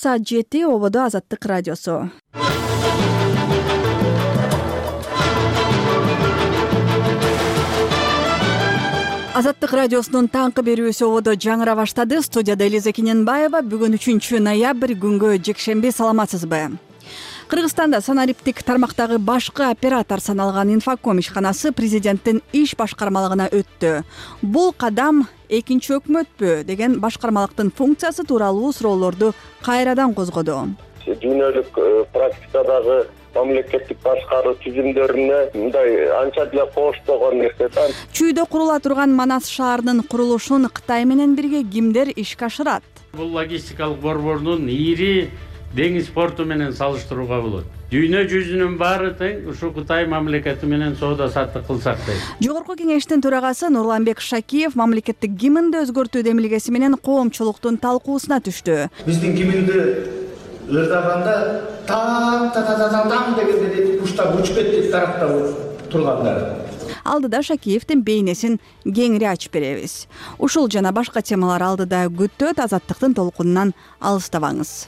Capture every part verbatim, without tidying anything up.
Саат жети ободо Азаттык радиосу. Азаттык радиосунун таңкы берүүсү ободо жаңыра баштады. Студияда Элиза Кененбаева. Бүгүн үчүнчү ноябрь күнгө жекшемби. Саламатсызбы? Кыргызстанда санариптик тармактагы башкы оператор саналган Инфоком ишканасы президенттин иш башкармалыгына өттү. Бул кадам экинчи өкмөтпү деген башкармалыктын функциясы тууралуу суроолорду кайрадан козгоду. Дүйнөлүк практикадагы мамлекеттик башкаруу түзүмдөрүнө мындай анча деле коштогон нерсе да. Чүйдө курула турган Манас шаарынын курулушун Кытай менен бирге кимдер ишке ашырат? Бул логистикалык борбордун ири деңиз порту менен салыштырууга болот. Дүйнө жүзүнүн баары тең ушу Кытай мамлекети менен соода саттык кылсак дейт. Жогорку кеңештин төрагасы Нурланбек Шакиев мамлекеттик гимнди өзгөртүү демилгеси менен коомчулуктун талкуусуна түштү. Биздин гимнди ырдаганда таң та та та таң дегенде куштар учуп кетти тарапта тургандар. Алдыда Шакиевдин бейнесин кеңири ачып беребиз. Ушул жана башка темалар алдыда күтөт. Азаттыктын толкунунан алыстабаңыз.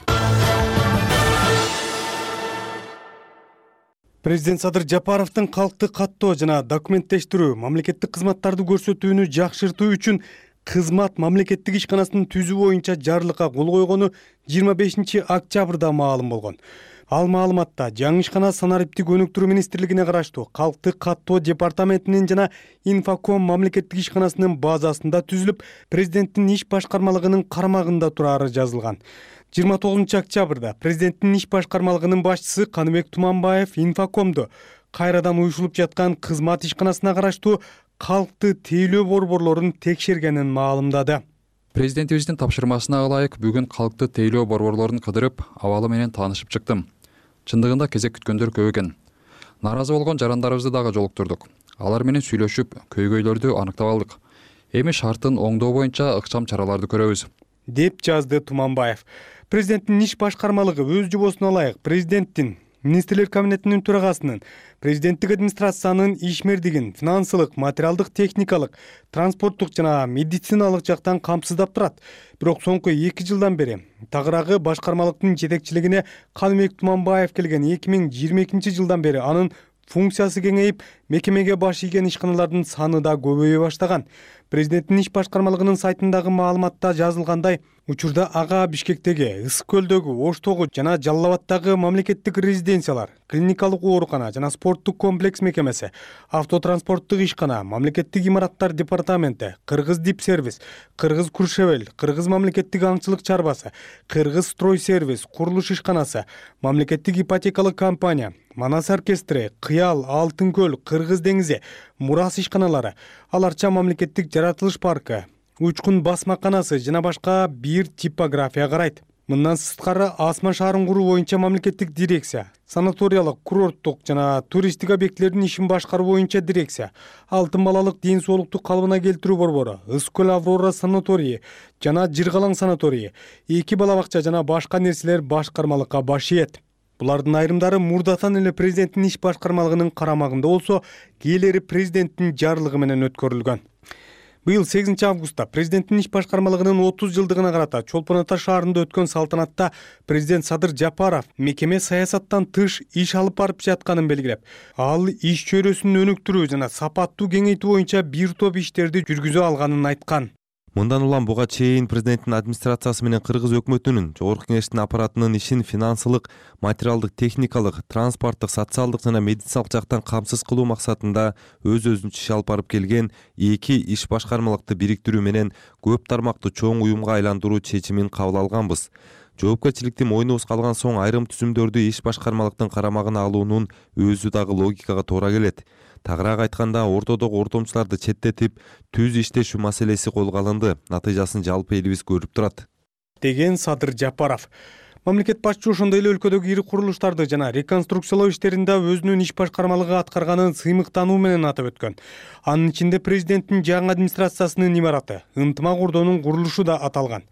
Президент Садыр Жапаровдун калкты каттоо жана документтештирүү, мамлекеттик кызматтарды көрсөтүүнү жакшыртуу үчүн кызмат мамлекеттик ишканасынын түзүү боюнча жарлыкка кол койгону жыйырма бешинчи октябрда маалым болгон. Ал маалыматта жаңы ишкана санариптик өнүктүрүү министрлигине караштуу калкты каттоо департаментинин жана Инфоком мамлекеттик ишканасынын базасында түзүлүп, президенттин иш башкармалыгынын карамагында турары жазылган. жыйырма тогузунчу октябрда президенттин иш башкармалыгынын башчысы Каныбек Туманбаев Инфокомду кайрадан уюшулуп жаткан кызмат ишканасына караштуу калкты тейлөө борборлорун текшергенин маалымдады. Президентибиздин тапшырмасына ылайык бүгүн калкты тейлөө борборлорун кыдырып, абалы менен таанышып чыктым. Чындыгында кезек күткөндөр көп экен. Нааразы болгон жарандарыбызды дагы жолуктурдук. Алар менен сүйлөшүп, көйгөйлөрдү аныктап алдык. Эми шарттын оңдоо боюнча ыкчам чараларды көрөбүз, деп жазды Туманбаев. Президенттин иш башкармалыгы өз жобосуна ылайык президенттин, министрлер кабинетинин төрагасынын, президенттик администрациянын ишмердигин финансылык, материалдык, техникалык, транспорттук жана медициналык жактан камсыздап турат. Бирок соңку эки жылдан бери тагыраагы башкармалыктын жетекчилигине Каныбек Туманбаев келген эки миң жыйырма экинчи жылдан бери анын функциясы кеңейип, мекемеге баш ийген ишканалардын саны да көбөйө баштаган. Президенттин иш башкармалыгынын сайтындагы маалыматта жазылгандай, учурда ага Бишкектеги, Ысык көлдөгү, Оштогу жана Жалал Абадтагы мамлекеттик резиденциялар, клиникалык оорукана жана спорттук комплекс мекемеси, автотранспорттук ишкана, мамлекеттик имараттар департаменти, Кыргыз Дипсервис, Кыргыз Куршевел, Кыргыз мамлекеттик аңчылык чарбасы, Кыргыз Стройсервис, курулуш ишканасы, мамлекеттик ипотекалык компания, Манас оркестри, Кыял, Алтын көл, Кыргыз деңизи, Мурас ишканалары, аларча мамлекеттик жаратылыш паркы, Учкун басмаканасы жана башка бир типография карайт. Мындан сырткары Асман шаарын куруу боюнча мамлекеттик дирекция, санаториялык, курорттук жана туристтик объектилердин ишин башкаруу боюнча дирекция, Алтын балалык ден соолукту калыбына келтирүү борбору, Ысык көл Аврора санаторийи жана Жыргалаң санаторийи, эки бала бакча жана башка нерселер башкармалыкка баш ийет. Булардын айрымдары мурдатан эле президенттин иш башкармалыгынын карамагында болсо, кээleri президенттин жарлыгы менен өткөрүлгөн. Быйыл сегизинчи августта президенттин иш башкармалыгынын отуз жылдыгына карата Чолпон Ата шаарында өткөн салтанатта президент Садыр Жапаров мекеме саясаттан тыш иш алып барып жатканын белгилеп, ал иш чөйрөсүн өнүктүрүү жана сапаттуу кеңейтүү боюнча бир топ иштерди жүргүзө алганын айткан. Мындан улам буга чейин президенттин администрациясы менен Кыргыз өкмөтүнүн, жогорку кеңештин аппаратынын ишин финансылык, материалдык, техникалык, транспорттук, социалдык жана медициналык жактан камсыз кылуу максатында өз-өзүнчө иш алып барып келген эки иш башкармалыкты бириктирүү менен көп тармактуу чоң уюмга айландыруу чечимин кабыл алганбыз. Жоопкерчиликти мойнубузга алган соң айрым түзүмдөрдү иш башкармалыктын карамагына алуунун өзү дагы логикага туура келет. Тагыраак айтканда, ортодогу ортомчуларды четтетип, түз иштешүү маселеси колго алынды. Натыйжасын жалпы элибиз көрүп турат, деген Садыр Жапаров. Мамлекет башчысы ошондой эле өлкөдөгү ири курулуштарды жана реконструкциялоо иштеринде өзүнүн иш башкармалыгы аткарганын сыймыктануу менен атап өткөн. Анын ичинде президенттин жаңы администрациясынын имараты, ынтымак ордонун курулушу да аталган.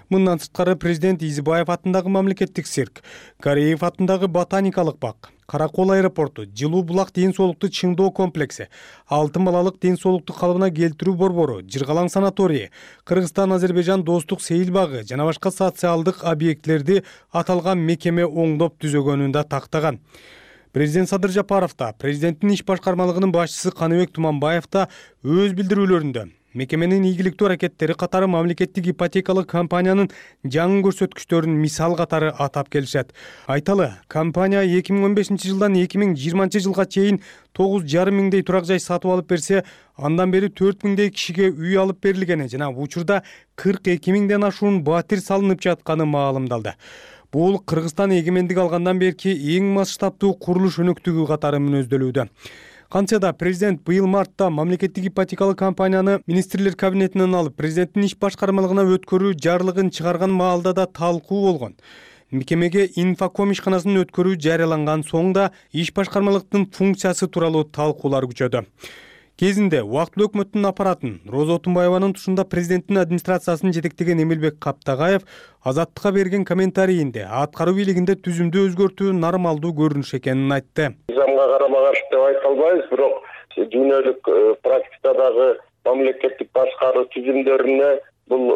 Мындан сырткары президент Изибаев атындагы мамлекеттик цирк, Кореев атындагы ботаникалык бак, Каракол аэропорту, Жылуу булак ден соолукту чыңдоо комплекси, Алтын балалык ден соолукту калыбына келтирүү борбору, Жыргалаң санаторийи, Кыргызстан Азербайжан достук сейил багы жана башка социалдык объектлерди аталган мекеме оңдоп түзөгөнүн да тактаган. Президент Садыр Жапаров да, президенттин иш башкармалыгынын башчысы Каныбек Туманбаев да өз билдирүүлөрүндө мекеменин ийгиликтүү аракеттери катары мамлекеттик ипотекалык компаниянын жаңы көрсөткүчтөрүн мисал катары атап келишет. Айталы, компания эки миң он бешинчи жылдан эки миң жыйырманчы жылга чейин тогуз жарым миңдей турак жай сатып алып берсе, андан бери төрт миңдей кишиге үй алып берилгени жана учурда кырк эки миңден ашуун батир салынып жатканы маалымдалды. Бул Кыргызстан эгемендик алгандан берки эң масштабтуу курулуш өнөктүгү катары мүнөздөлүүдө. Кантсе да президент быйыл мартта мамлекеттик ипотекалык компанияны министрлер кабинетинен алып, президенттин иш башкармалыгына өткөрүү жарлыгын чыгарган маалда да талкуу болгон. Мекемеге инфоком ишканасын өткөрүү жарыяланган соң да иш башкармалыктын функциясы тууралуу талкуулар күчөдү. Кезинде убактылуу өкмөттүн аппаратын Роза Отунбаеванын тушунда президенттин администрациясын жетектеген Эмилбек Каптагаев Азаттыкка берген комментарийинде аткаруу бийлигинде түзүмдү өзгөртүү нормалдуу көрүнүш экенин айтты. Мыйзамга карама каршы деп айта албайбыз, бирок дүйнөлүк практикадагы мамлекеттик башкаруу түзүмдөрүнө бул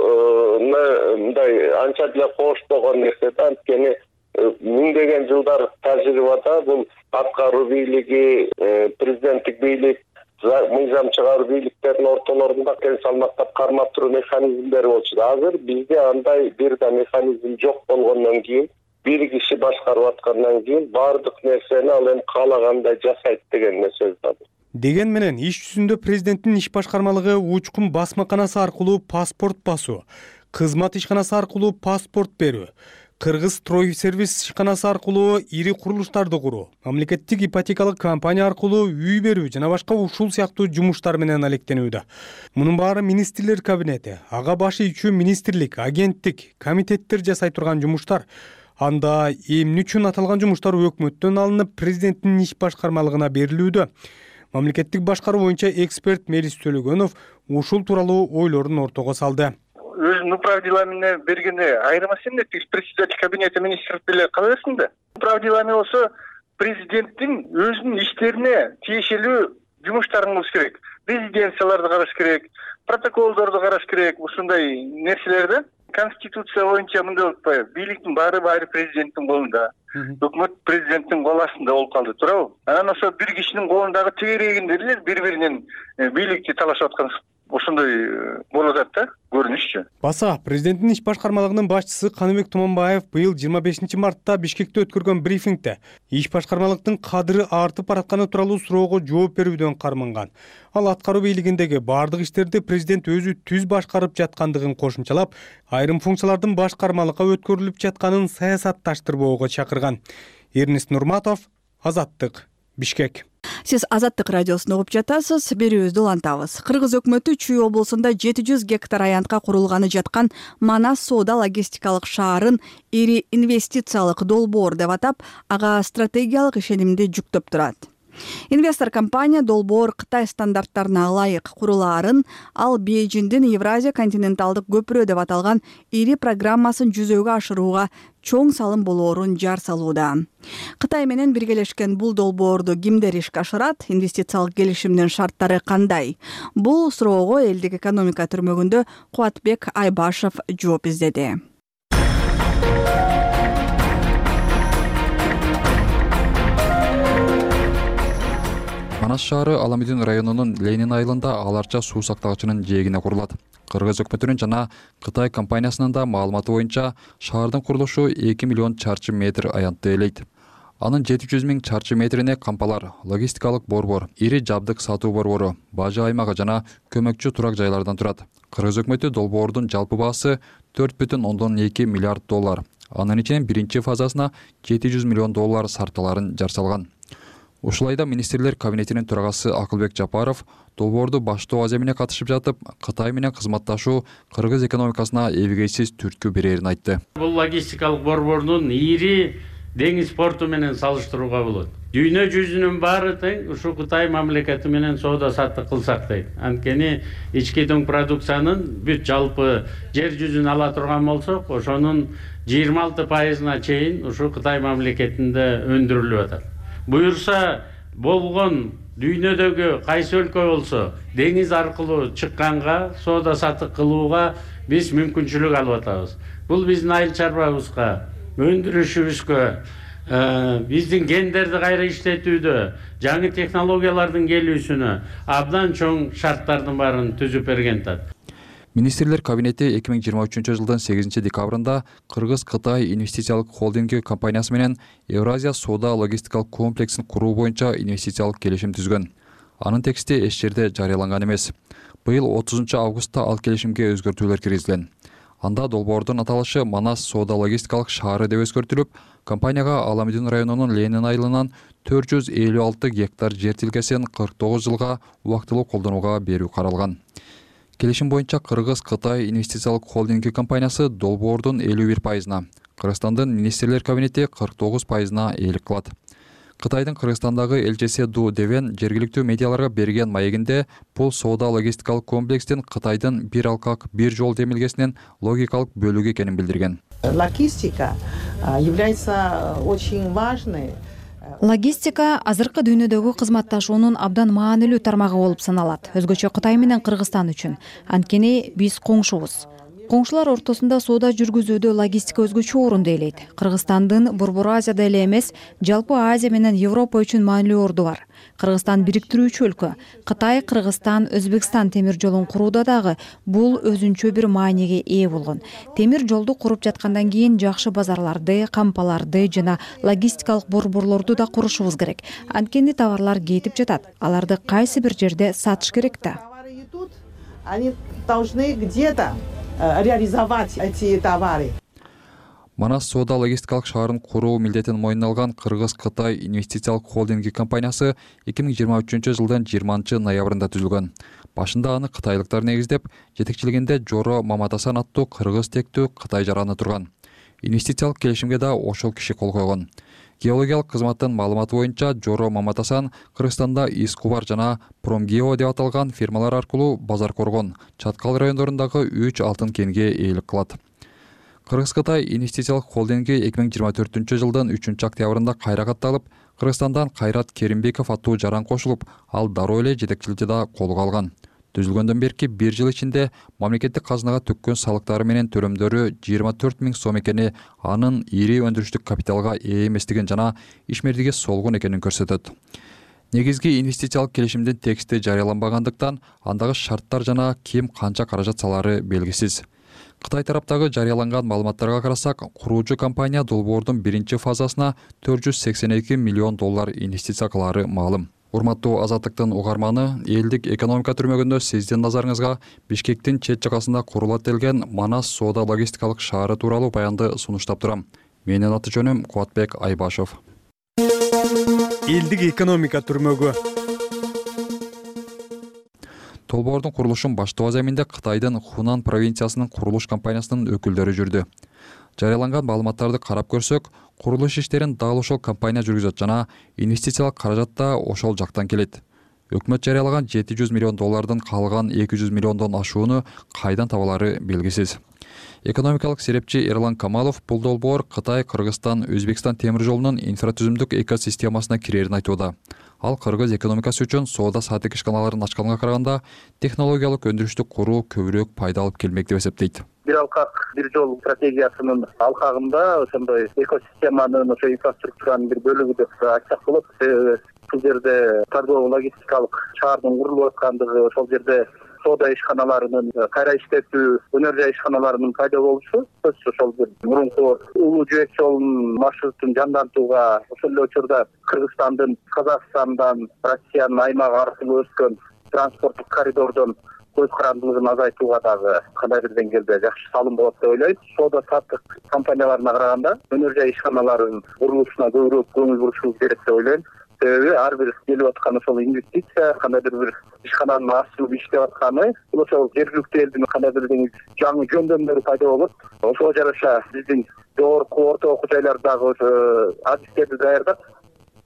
мындай анча деле коштогон нерсе да. Анткени миңдеген жылдар тажрыйбада бул аткаруу бийлиги, президенттик бийлик, мыйзам чыгаруу бийликтердин ортолорунда тең салмактап кармап туруу механизмдери болчу. Азыр бизде андай бир да механизм жок болгондон кийин, бир киши башкарып аткандан кийин баардык нерсени ал эми каалагандай жасайт деген сөз бар. Деген менен иш жүзүндө президенттин иш башкармалыгы учкун басмаканасы аркылуу паспорт басуу, кызмат ишканасы аркылуу паспорт берүү, Кыргыз строй сервис ишканасы аркылуу ири курулуштарды куруу, мамлекеттик ипотекалык компания аркылуу үй берүү жана башка ушул сыяктуу жумуштар менен алектенүүдө. Мунун баары министрлер кабинети, ага башы ичүү министрлик, агенттик, комитеттер жасай турган жумуштар. Анда эмне үчүн аталган жумуштар өкмөттөн алынып президенттин иш башкармалыгына берилүүдө? Мамлекеттик башкаруу боюнча эксперт Мелис Төлөгөнов ушул тууралуу ойлорун ортого салды. Өзүнүн управ делами бергенде айырмасы эмне? Председатель кабинета министров деле кала берсин да. Управ делами болсо президенттин өзүнүн иштерине тиешелүү жумуштарын кылыш керек. Резиденцияларды караш керек, протоколдорду караш керек, ушундай нерселерди. Конституция боюнча мындай болуп атпайбы? Бийликтин баары баары президенттин колунда. Өкмөт президенттин кол астында болуп калды, туурабы? Анан ошо бир кишинин колундагы тегерегинде эле бири-биринен бийликти талашып аткан ошондой болуп атат да, көрүнүшчү. Баса, президенттин иш башкармалыгынын башчысы Каныбек Туманбаев быйыл жыйырма бешинчи мартта Бишкекте өткөргөн брифингде иш башкармалыктын кадыры артып баратканы тууралуу суроого жооп берүүдөн карманган. Ал аткаруу бийлигиндеги бардык иштерди президент өзү түз башкарып жаткандыгын кошумчалап, айрым функциялардын башкармалыкка өткөрүлүп жатканын саясатташтырбоого чакырган. Эрнест Нурматов, Азаттык, Бишкек. Сиз Азаттык радиосун угуп жатасыз. Берүүбүздү улантабыз. Кыргыз өкмөтү Чүй облусунда жети жүз гектар аянтка курулганы жаткан Манас соода логистикалык шаарын ири инвестициялык долбоор деп атап, ага стратегиялык ишенимди жүктөп турат. Инвестор компания долбоор Кытай стандарттарына ылайык курулаарын, ал Бейжиңдин Евразия континенталдык көпүрө деп аталган ири программасын жүзөгө ашырууга чоң салым болоорун жар салууда. Кытай менен биргелешкен бул долбоорду кимдер ишке ашырат? Инвестициялык келишимдин шарттары кандай? Бул суроого элдик экономика түрмөгүндө Кубатбек Айбашев жооп издеди. Манас шаары Аламедин районунун Ленин айылында аларча суу сактагычынын жээгине курулат. Кыргыз өкмөтүнүн жана Кытай компаниясынын да маалыматы боюнча шаардын курулушу эки миллион чарчы метр аянтты ээлейт. Анын жети жүз миң чарчы метрине кампалар, логистикалык борбор, ири жабдык сатуу борбору, бажы аймагы жана көмөкчү турак жайлардан турат. Кыргыз өкмөтү долбоордун жалпы баасы төрт бүтүн ондон эки миллиард доллар. Анын ичинен биринчи фазасына жети жүз миллион доллар сарталарын жар салган. Ушулайда министрлер кабинетинин төрагасы Акылбек Жапаров долбоорду баштоо аземине катышып жатып, Кытай менен кызматташуу кыргыз экономикасына эбегейсиз түрткү берерин айтты. Бул логистикалык борбордун ири деңиз порту менен салыштырууга болот. дүйнө жүзүнүн баары тең ушу Кытай мамлекети менен соода саттык кылсак дейт. Анткени ички дүң продукциянын бүт жалпы жер жүзүн ала турган болсок, ошонун жыйырма алты пайызына чейин ушу Кытай мамлекетинде өндүрүлүп атат. Буюрса болгон дүйнөдөгү кайсы өлкө болсо деңиз аркылуу чыкканга соода саттык кылууга биз мүмкүнчүлүк алып атабыз. Бул биздин айыл чарбабызга, өндүрүшүбүзгө, биздин гендерди кайра иштетүүдө, жаңы технологиялардын келүүсүнө абдан чоң шарттардын баарын түзүп берген атат. Министрлер кабинети эки миң жыйырма үчүнчү жылдын сегизинчи декабрында Кыргыз-Кытай инвестициялык холдинги компаниясы менен Евразия соода логистикалык комплексин куруу боюнча инвестициялык келишим түзгөн. Анын тексти эч жерде жарыяланган эмес. Быйыл отузунчу августта ал келишимге өзгөртүүлөр киргизилген. Анда долбоордун аталышы Манас соода логистикалык шаары деп өзгөртүлүп, компанияга Аламедин районунун Ленин айылынан төрт жүз элүү алты гектар жер тилкесин кырк тогуз жылга убактылуу колдонууга берүү каралган. Келишим боюнча Кыргыз-Кытай инвестициялык холдинги компаниясы долбоордун элүү бир пайызына, Кыргызстандын министрлер кабинети кырк тогуз пайызына ээлик кылат. Кытайдын Кыргызстандагы элчиси Ду Девен жергиликтүү медиаларга берген маегинде бул соода логистикалык комплекстин Кытайдын бир алкак, бир жол демилгесинин логикалык бөлүгү экенин билдирген. Логистика является очень важной. Логистика азыркы дүйнөдөгү кызматташуунун абдан маанилүү тармагы болуп саналат. Өзгөчө Кытай менен Кыргызстан үчүн. Анткени биз коңшубуз. Коңшулар ортосунда соода жүргүзүүдө логистика өзгөчө орунду ээлейт. Кыргызстандын Борбор Азияда эле эмес, жалпы Азия менен Европа үчүн маанилүү орду бар. Кыргызстан бириктирүүчү өлкө. Кытай, Кыргызстан, Өзбекстан темир жолун курууда дагы бул өзүнчө бир мааниге ээ болгон. Темир жолду куруп жаткандан кийин жакшы базарларды, кампаларды жана логистикалык борборлорду да курушубуз керек. Анткени товарлар кетип жатат. Аларды кайсы бир жерде сатыш керек да. Они должны где-то реализовать эти товары. Манас соода логистикалык шаарын куруу милдетин мойнуна алган Кыргыз-Кытай инвестициялык холдинги компаниясы эки миң жыйырма үчүнчү жылдын жыйырманчы ноябрында түзүлгөн. Башында аны кытайлыктар негиздеп, жетекчилигинде Жоро Маматасан аттуу кыргыз тектүү кытай жараны турган. Инвестициялык келишимге да ошол киши кол койгон. Геологиялык кызматтын маалыматы боюнча Жоро Маматасан Кыргызстанда Искубар жана Промгео деп аталган фирмалар аркылуу Базар Коргон, Чаткал райондорундагы үч алтын кенге ээлик кылат. Кыргыз-Кытай инвестициялык холдинги эки миң жыйырма төртүнчү жылдын үчүнчү октябрында кайра катталып, Кыргызстандан Кайрат Керимбеков аттуу жаран кошулуп, ал дароо эле жетекчиликти да колго алган. Түзүлгөндөн берки бир жыл ичинде мамлекеттик казынага төккөн салыктары менен төлөмдөрү жыйырма төрт миң сом экени анын ири өндүрүштүк капиталга ээ эместигин жана ишмердиги солгун экенин көрсөтөт. Негизги инвестициялык келишимдин тексти жарыяланбагандыктан андагы шарттар жана ким канча каражат салары белгисиз. Кытай тараптагы жарыяланган маалыматтарга карасак, куруучу компания долбоордун биринчи фазасына төрт жүз сексен эки миллион доллар инвестиция кылары маалым. Урматтуу Азаттыктын угарманы, элдик экономика түрмөгүндө сиздин назарыңызга Бишкектин чет жагасында курулат делген Манас соода логистикалык шаары тууралуу баянды сунуштап турам. Менин аты жөнүм Кубатбек Айбашев. Элдик экономика түрмөгү. Долбоордун курулушун баштоо заминде Кытайдын Хунан провинциясынын курулуш компаниясынын өкүлдөрү жүрдү. Жарыяланган маалыматтарды карап көрсөк, курулуш иштерин дал ошол компания жүргүзөт жана инвестициялык каражат да ошол жактан келет. Өкмөт жарыялаган жети жүз миллион доллардын калган эки жүз миллиондон ашууну кайдан табалары белгисиз. Экономикалык серепчи Эрлан Камалов бул долбоор Кытай, Кыргызстан, Өзбекстан темир жолунун инфратүзүмдүк экосистемасына кирерин айтууда. Ал кыргыз экономикасы үчүн соода саатык ишканаларын ачканга караганда технологиялык өндүрүштү куруу көбүрөөк пайда алып келмек деп эсептейт. Бир алкак, бир жол стратегиясынын алкагында ошондой экосистеманын, ошо инфраструктуранын бир бөлүгү деп айтсак болот. Бул жерде торгово логистикалык шаардын курулуп аткандыгы, ошол жерде соода ишканаларынын кайра иштетүү, өнөр жай ишканаларынын пайда болушу, ошол бир мурунку улуу жибек жолунун маршрутун жандантууга, ошол эле учурда Кыргызстандын, Казакстандан, Россиянын аймагы аркылуу өткөн транспорттук коридордон көз карандылыгын азайтууга дагы кандай бир деңгээлде жакшы салым болот деп ойлойм. Соода саттык компанияларына караганда өнөр жай ишканаларынын курулушуна көбүрөөк көңүл бурушубуз керек деп ойлойм. Себеби ар бир келип аткан ошол инвестиция, кандай бир бир ишкананын ачылып иштеп атканы, бул ошол жергиликтүү элдин кандай бир жаңы жөндөмдөрү пайда болот. Ошого жараша биздин жогорку орто окуу жайлардагы ошо адистерди даярдап,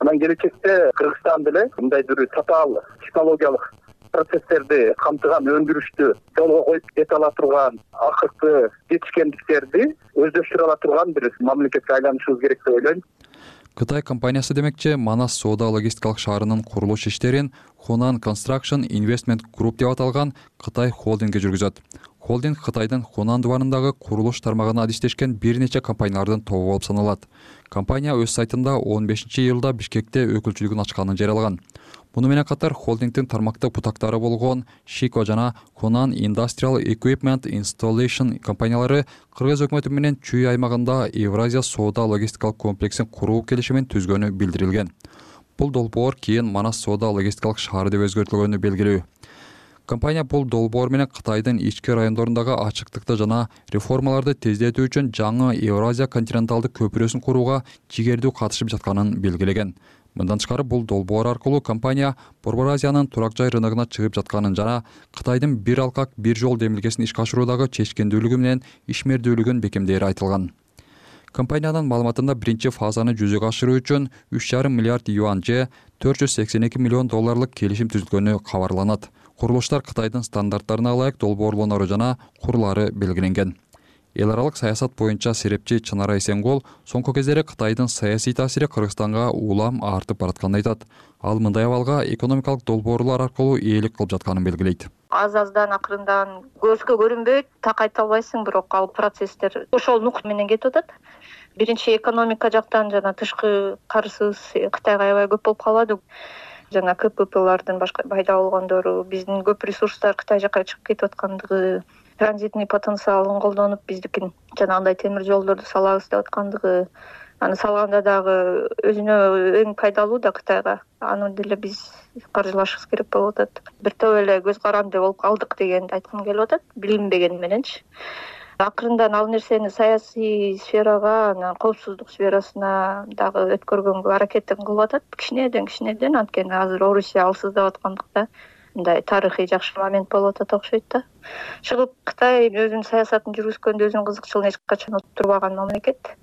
Анан келечекте Кыргызстан деле мындай бир татаал технологиялык процесстерди камтыган өндүрүштү жолго коюп кете ала турган акыркы жетишкендиктерди өздөштүрө ала турган бир мамлекетке айланышыбыз керек деп ойлойм. Кытай компаниясы демекчи, Манас соода логистикалык шаарынын курулуш иштерин Hunan Construction Investment Group деп аталган Кытай холдинги жүргүзөт. Холдинг Кытайдын Хунан дубарындагы курулуш тармагына адистешкен бир нече компаниялардын тобу болуп саналат. Компания өз сайтында он бешинчи июлда Бишкекте өкүлчүлүгүн ачканын жарыялаган. Муну менен катар холдингдин тармактык бутактары болгон Shiko жана Hunan Industrial Equipment Installation компаниялары Кыргыз өкмөтү менен Чүй аймагында Евразия соода логистикалык комплексин куруу келишимин түзгөнү билдирилген. Бул долбоор кийин Манас соода логистикалык шаары деп өзгөртүлгөнү белгилүү. Компания бул долбоор менен Кытайдын ички райондорундагы ачыктыкты жана реформаларды тездетүү үчүн жаңы Евразия континенталдык көпүрөсүн курууга жигердүү катышып жатканын белгилеген. Мындан тышкары бул долбоор аркылуу компания Борбор Азиянын турак жай рыногуна чыгып жатканын жана Кытайдын бир алкак бир жол демилгесин ишке ашыруудагы чечкендүүлүгү менен ишмердүүлүгүн бекемдери айтылган. Компаниянын маалыматында биринчи фазаны жүзөгө ашыруу үчүн үч жарым миллиард юань же төрт жүз сексен эки миллион долларлык келишим түзүлгөнү кабарланат. Курулуштар Кытайдын стандарттарына ылайык долбоорлонору жана курлары белгиленген. Эл аралык саясат боюнча серепчи Чынара Эсенгол соңку кездери Кытайдын саясий таасири Кыргызстанга улам артып баратканын айтат. Ал мындай абалга экономикалык долбоорлор аркылуу ээлик кылып жатканын белгилейт. Аз-аздан акырындан көзгө көрүнбөйт, так айта албайсың, бирок ал процесстер ошол нук менен кетип атат. Биринчи экономика жактан жана тышкы карызыбыз Кытайга аябай көп болуп калады. Жана КППлардын башка пайда болгондору, биздин көп ресурстар Кытай жакка чыгып кетип аткандыгы, транзитный потенциалын колдонуп биздикин жанагындай темир жолдорду салабыз деп аткандыгы, аны салганда дагы өзүнө эң пайдалуу да Кытайга. Аны деле биз каржылашыбыз керек болуп атат. Бир топ эле көз каранды болуп калдык дегенди айткым келип атат, билинбеген мененчи. Акырындан ал нерсени саясий сферага, анан коопсуздук сферасына дагы өткөргөнгө аракетин кылып атат. Кичинеден кичинеден, анткени азыр Орусия алсыздап аткандыкта мындай тарыхый жакшы момент болуп атат окшойт да. Чыгып Кытай өзүнүн саясатын жүргүзгөндө өзүнүн кызыкчылыгын эч качан турбаган мамлекет.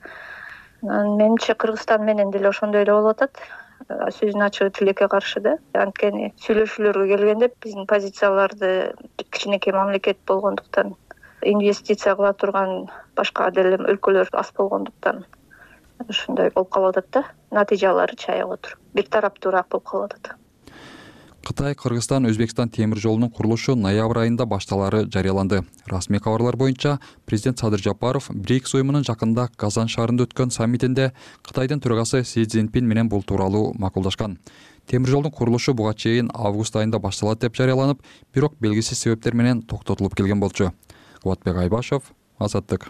Менимче Кыргызстан менен деле ошондой эле болуп атат. Сөзүн ачыгы тилекке каршы да. Анткени сүйлөшүүлөргө келгенде биздин позицияларды кичинекей мамлекет болгондуктан, инвестиция кыла турган башка деле өлкөлөр аз болгондуктан ушундай болуп калып атат да. Натыйжалары чаяк отур. Бир тараптуураак болуп калып атат. Кытай, Кыргызстан, Өзбекстан темир жолунун курулушу ноябрь айында башталары жарыяланды. Расмий кабарлар боюнча, президент Садыр Жапаров БРИКС уюмунун жакында Казан шаарында өткөн саммитинде Кытайдын төрагасы Си Цзиньпин менен бул тууралуу макулдашкан. Темир жолдун курулушу буга чейин август айында башталат деп жарыяланып, бирок белгисиз себептер менен токтотулуп келген болчу. Кубатбек Айбашев, Азаттык.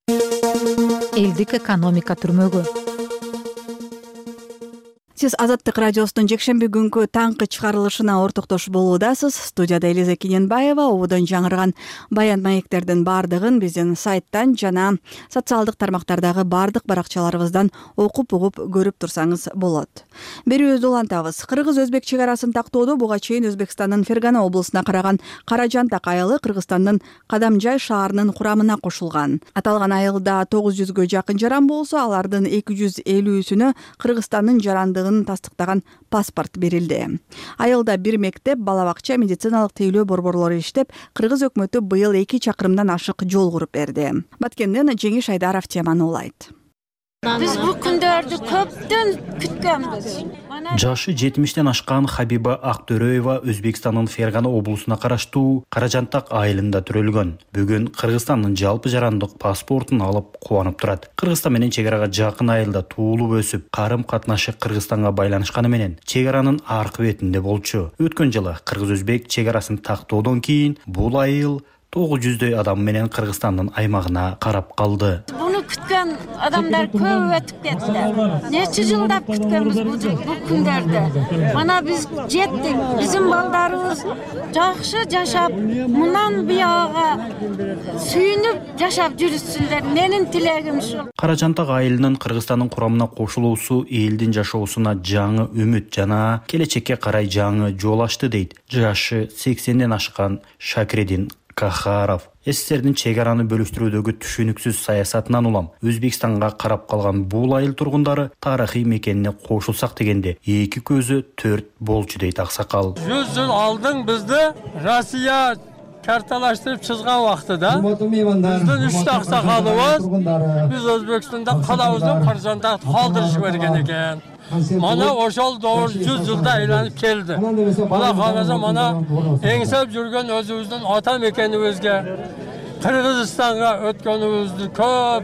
Элдик экономика түрмөгү. Сиз Азаттык радиосунун жекшемби күнкү таңкы чыгарылышына ортоктош болуудасыз. Студияда Элиза Кененбаева. Ободон жаңырган баян маектердин бардыгын биздин сайттан жана социалдык тармактардагы бардык баракчаларыбыздан окуп угуп көрүп турсаңыз болот. Берүүбүздү улантабыз. Кыргыз-өзбек чек арасын тактоодо буга чейин Өзбекстандын Фергана облусуна караган Каражантак айылы Кыргызстандын Кадамжай шаарынын курамына кошулган. Аталган айылда тогуз жүзгө жакын жаран болсо, алардын эки жүз элүүсүнө Кыргызстандын жарандыгын тастыктаган паспорт берилди. Айылда бир мектеп, бала бакча, медициналык тейлөө борборлору иштеп, Кыргыз өкмөтү быйыл эки чакырымдан ашык жол куруп берди. Баткенден Жеңиш Айдаров теманы улайт. Биз бул күндөрдү көптөн күткөнбүз. Жашы жетимиштен ашкан Хабиба Актөрөева Өзбекстандын Фергана облусуна караштуу Каражантак айылында төрөлгөн. Бүгүн Кыргызстандын жалпы жарандык паспортун алып кубанып турат. Кыргызстан менен чек арага жакын айылда туулуп өсүп, карым катнашы Кыргызстанга байланышканы менен чек аранын аркы бетинде болчу. Өткөн жылы Кыргыз-Өзбек чек арасын тактоодон кийин бул айыл тогуз жүздөй адам менен Кыргызстандын аймагына карап калды. Буну күткөн адамдар көп өтүп кетти. Нече жылдап күткөнбүз бул күндөрдө. Мана биз жеттик. Биздин балдарыбыз жакшы жашап, мындан бияга сүйүнүп жашап жүрүшсүндөр. Менин тилегим ушу. Каражантак айылынын Кыргызстандын курамына кошулуусу элдин жашоосуна жаңы үмүт жана келечекке карай жаңы жол ачты дейт жашы сексенден ашкан Шакредин Кахаров. СССРдин чек араны бөлүштүрүүдөгү түшүнүксүз саясатынан улам Өзбекстанга карап калган бул айыл тургундары тарыхый мекенине кошулсак дегенде эки көзү төрт болчу дейт аксакал. жүз жыл алдың бизди Россия карталаштырып чызган убактыда биздин үч аксакалыбыз биз Өзбекстанда калабызды Каражанда калтырышып берген экен. Mana ошол doğru жүз жылда айланып келди. Мына караса мана эңсеп жүргөн өзүбүздүн ата мекенибизге Кыргызстанга өткөнүбүздү көп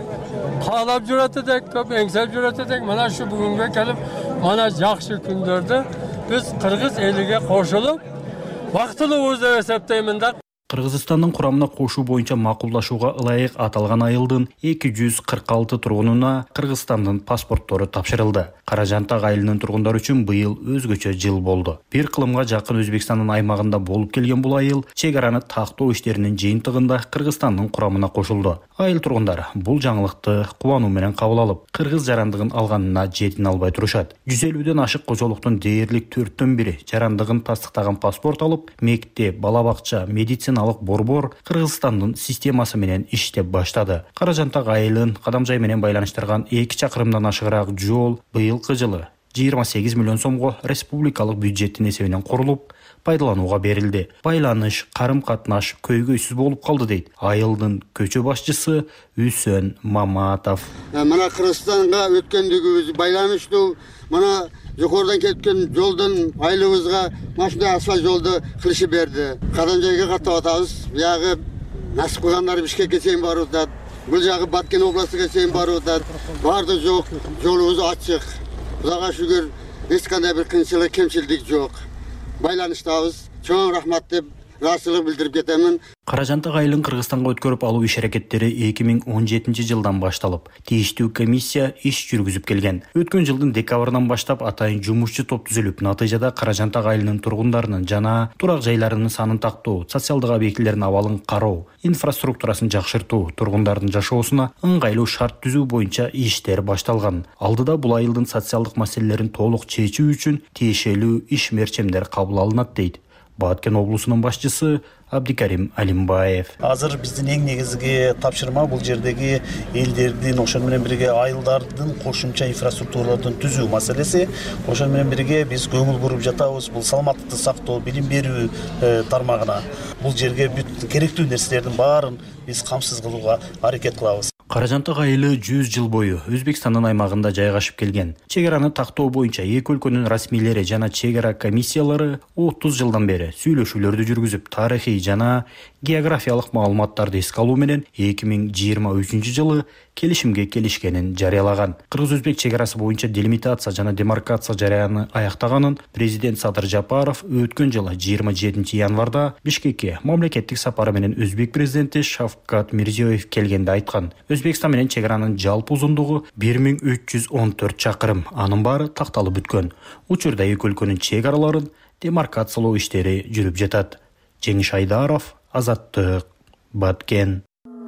каалап жүрөт элек, көп эңсеп жүрөт элек. Мына şu бүгүнгө келип, мана жакшы күндөрдү биз кыргыз элиге кошулуп бактылуубуз деп эсептеймин да. Кыргызстандын курамына кошуу боюнча макулдашууга ылайык аталган айылдын эки жүз кырк алты тургунуна Кыргызстандын паспорттору тапшырылды. Каражантак айылынын тургундары үчүн быйыл өзгөчө жыл болду. Бир кылымга жакын Өзбекстандын аймагында болуп келген бул айыл чек араны тактоо иштеринин жыйынтыгында Кыргызстандын курамына кошулду. Айыл тургундары бул жаңылыкты кубануу менен кабыл алып, кыргыз жарандыгын алганына жетине албай турушат. жүз элүүдөн ашык кожолуктун дээрлик төрттөн бири жарандыгын тастыктаган паспорт алып, мектеп, бала бакча, медицина борбор Кыргызстандын системасы менен иштеп баштады. Каражантак айылын кадамжай менен байланыштырган эки чакырымдан ашыгыраак жол быйылкы жылы жыйырма сегиз миллион сомго республикалык бюджеттин эсебинен курулуп, пайдаланууга берилди. Байланыш, карым-катнаш көйгөйсүз болуп калды дейт айылдын көчө башчысы Үсөн Маматов. Мына Кыргызстанга өткөндүгүбүз байланыштуу, мына жокордон кеткен жолдон айылыбызга машина асфальт жолду кылышып берди. Кадамжайга каттап атабыз. Биягы насип кылгандар Бишкекке чейин барып атат. Бул жагы Баткен областыга чейин барып атат. Барды жок, жолубуз ачык. Кудайга шүгүр, эч кандай бир кыйынчылык, кемчилдик жок. Байланыштабыз. Чоң рахмат деп ыраазычылык билдирип кетемин. Каражантак айылын Кыргызстанга өткөрүп алуу иш аракеттери эки миң он жетинчи жылдан башталып, тийиштүү комиссия иш жүргүзүп келген. Өткөн жылдын декабрынан баштап атайын жумушчу топ түзүлүп, натыйжада Каражантак айылынын тургундарынын жана турак жайларынын санын тактоо, социалдык объектилердин абалын кароо, инфраструктурасын жакшыртуу, тургундардын жашоосуна ыңгайлуу шарт түзүү боюнча иштер башталган. Алдыда бул айылдын социалдык маселелерин толук чечүү үчүн тиешелүү иш мерчемдер кабыл алынат дейт Баткен облусунун башчысы Абдикарим Алимбаев. Азыр биздин эң негизги тапшырма бул жердеги элдердин, ошол менен бирге айылдардын кошумча инфраструктуралардын түзүү маселеси. Ошол менен бирге биз көңүл буруп жатабыз бул саламаттыкты сактоо, билим берүү тармагына. Бул жерге бүт керектүү нерселердин баарын биз камсыз кылууга аракет кылабыз. Каражантак айылы жүз жыл бою Өзбекстандын аймагында жайгашып келген. Чек араны тактоо боюнча эки өлкөнүн расмийлери жана чек ара комиссиялары отуз жылдан бери сүйлөшүүлөрдү жүргүзүп, тарыхый жана географиялык маалыматтарды эске алуу менен эки миң жыйырма үчүнчү жылы келишимге келишкенин жарыялаган. Кыргыз-Өзбек чек арасы боюнча делимитация жана демаркация жараяны аяктаганын президент Садыр Жапаров өткөн жылы жыйырма жетинчи январда Бишкекке мамлекеттик сапары менен Өзбек президенти Шавкат Мирзиёев келгенде айткан. Өзбекстан менен чек аранын жалпы узундугу бир миң үч жүз он төрт чакырым. Анын баары такталып бүткөн. Учурда эки өлкөнүн чек араларын демаркациялоо иштери жүрүп жатат. Жеңиш Айдаров, Азаттык, Баткен.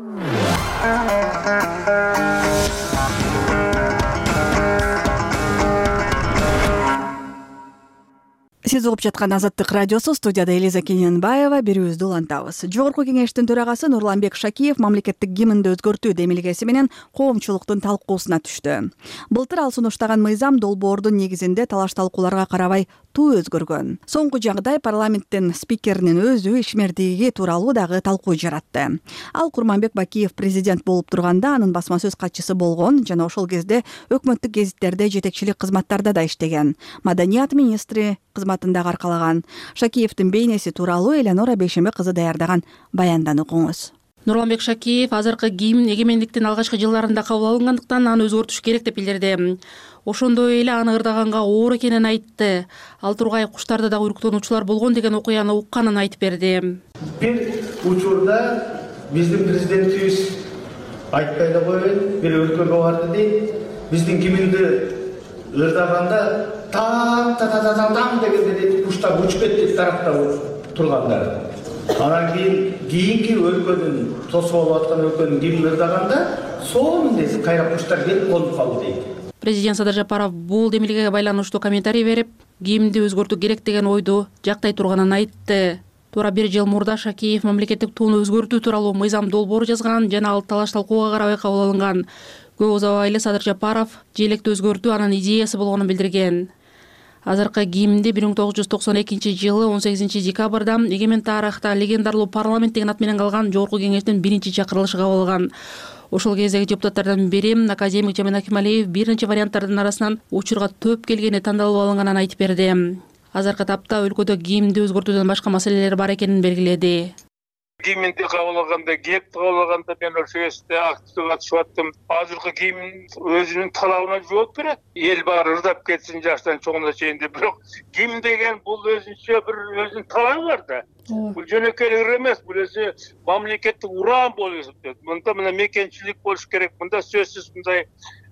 Сиз угуп жаткан Азаттык радиосу, студияда Элиза Кененбаева, берүүбүздү улантабыз. Жогорку кеңештин төрагасы Нурланбек Шакиев мамлекеттик гимнди өзгөртүү демилгеси менен коомчулуктун талкуусуна түштү. Былтыр ал сунуштаган мыйзам долбоордун негизинде талаш-талкууларга карабай туу өзгөргөн. Соңку жагдай парламенттин спикеринин өзү ишмердиги тууралуу дагы талкуу жаратты. Ал Курманбек Бакиев президент болуп турганда анын басма сөз катчысы болгон жана ошол кезде өкмөттүк гезиттерде жетекчилик кызматтарда да иштеген. Маданият министри кызматында аркалаган. Шакиевдин бейнеси тууралуу Элеонора Бейшембе кызы даярдаган баяндан окуңуз. Нурланбек Шакиев азыркы гимн эгемендиктин алгачкы жылдарында кабыл алынгандыктан аны өзгөртүш керек деп билдирди. Ошондой эле аны ырдаганга оор экенин айтты. Ал тургай куштарда да уйруктонуучулар болгон деген окуяны укканын айтып берди. Бир учурда биздин президентибиз айтпай эле койбойт, бир өлкөгө барды дейт. Биздин гимнди ырдаганда там та та та там дегенде дейт куштар учуп кетти тарапта тургандар. Анан кийин кийинки өлкөнүн тосуп алып аткан өлкөнүн гимнин ырдаганда сонун дейт кайра куштар келип конуп калды дейт. Президент Садыр Жапаров бул демилгеге байланыштуу комментарий берип, гимнди өзгөртүү керек деген ойду жактай турганын айтты. туура бир жыл мурда Шакиев мамлекеттик тууну өзгөртүү тууралуу мыйзам долбоор жазган жана ал талаш талкууга карабай кабыл алынган. Көп узабай эле Садыр Жапаров желекти өзгөртүү анын идеясы болгонун билдирген. Азыркы гимнди бир миң тогуз жүз токсон экинчи жылы он сегизинчи декабрда эгемен тарыхта легендарлуу парламент деген ат менен калган Жогорку Кеңештин биринчи чакырылышы кабыл алган. Ошол кездеги депутаттардан бири академик Жамин Акималиев бир нече варианттардын арасынан учурга төп келгени тандалып алынганын айтып берди. Азыркы тапта өлкөдө гимнди өзгөртүүдөн башка маселелер бар экенин белгиледи. Гимнди кабыл алганда, гепти кабыл алганда мен ошол кезде активдүү катышып аттым. Азыркы гимн өзүнүн талабына жооп берет. Эл баары ырдап кетсин жаштан чоңуна чейин деп. Бирок гимн деген бул өзүнчө бир өзүнүн талабы бар да. Бул жөнөкөй ыр эмес, бул өзү мамлекеттик уран болуп эсептелет. Мында мына мекенчилик болуш керек, мында сөзсүз мындай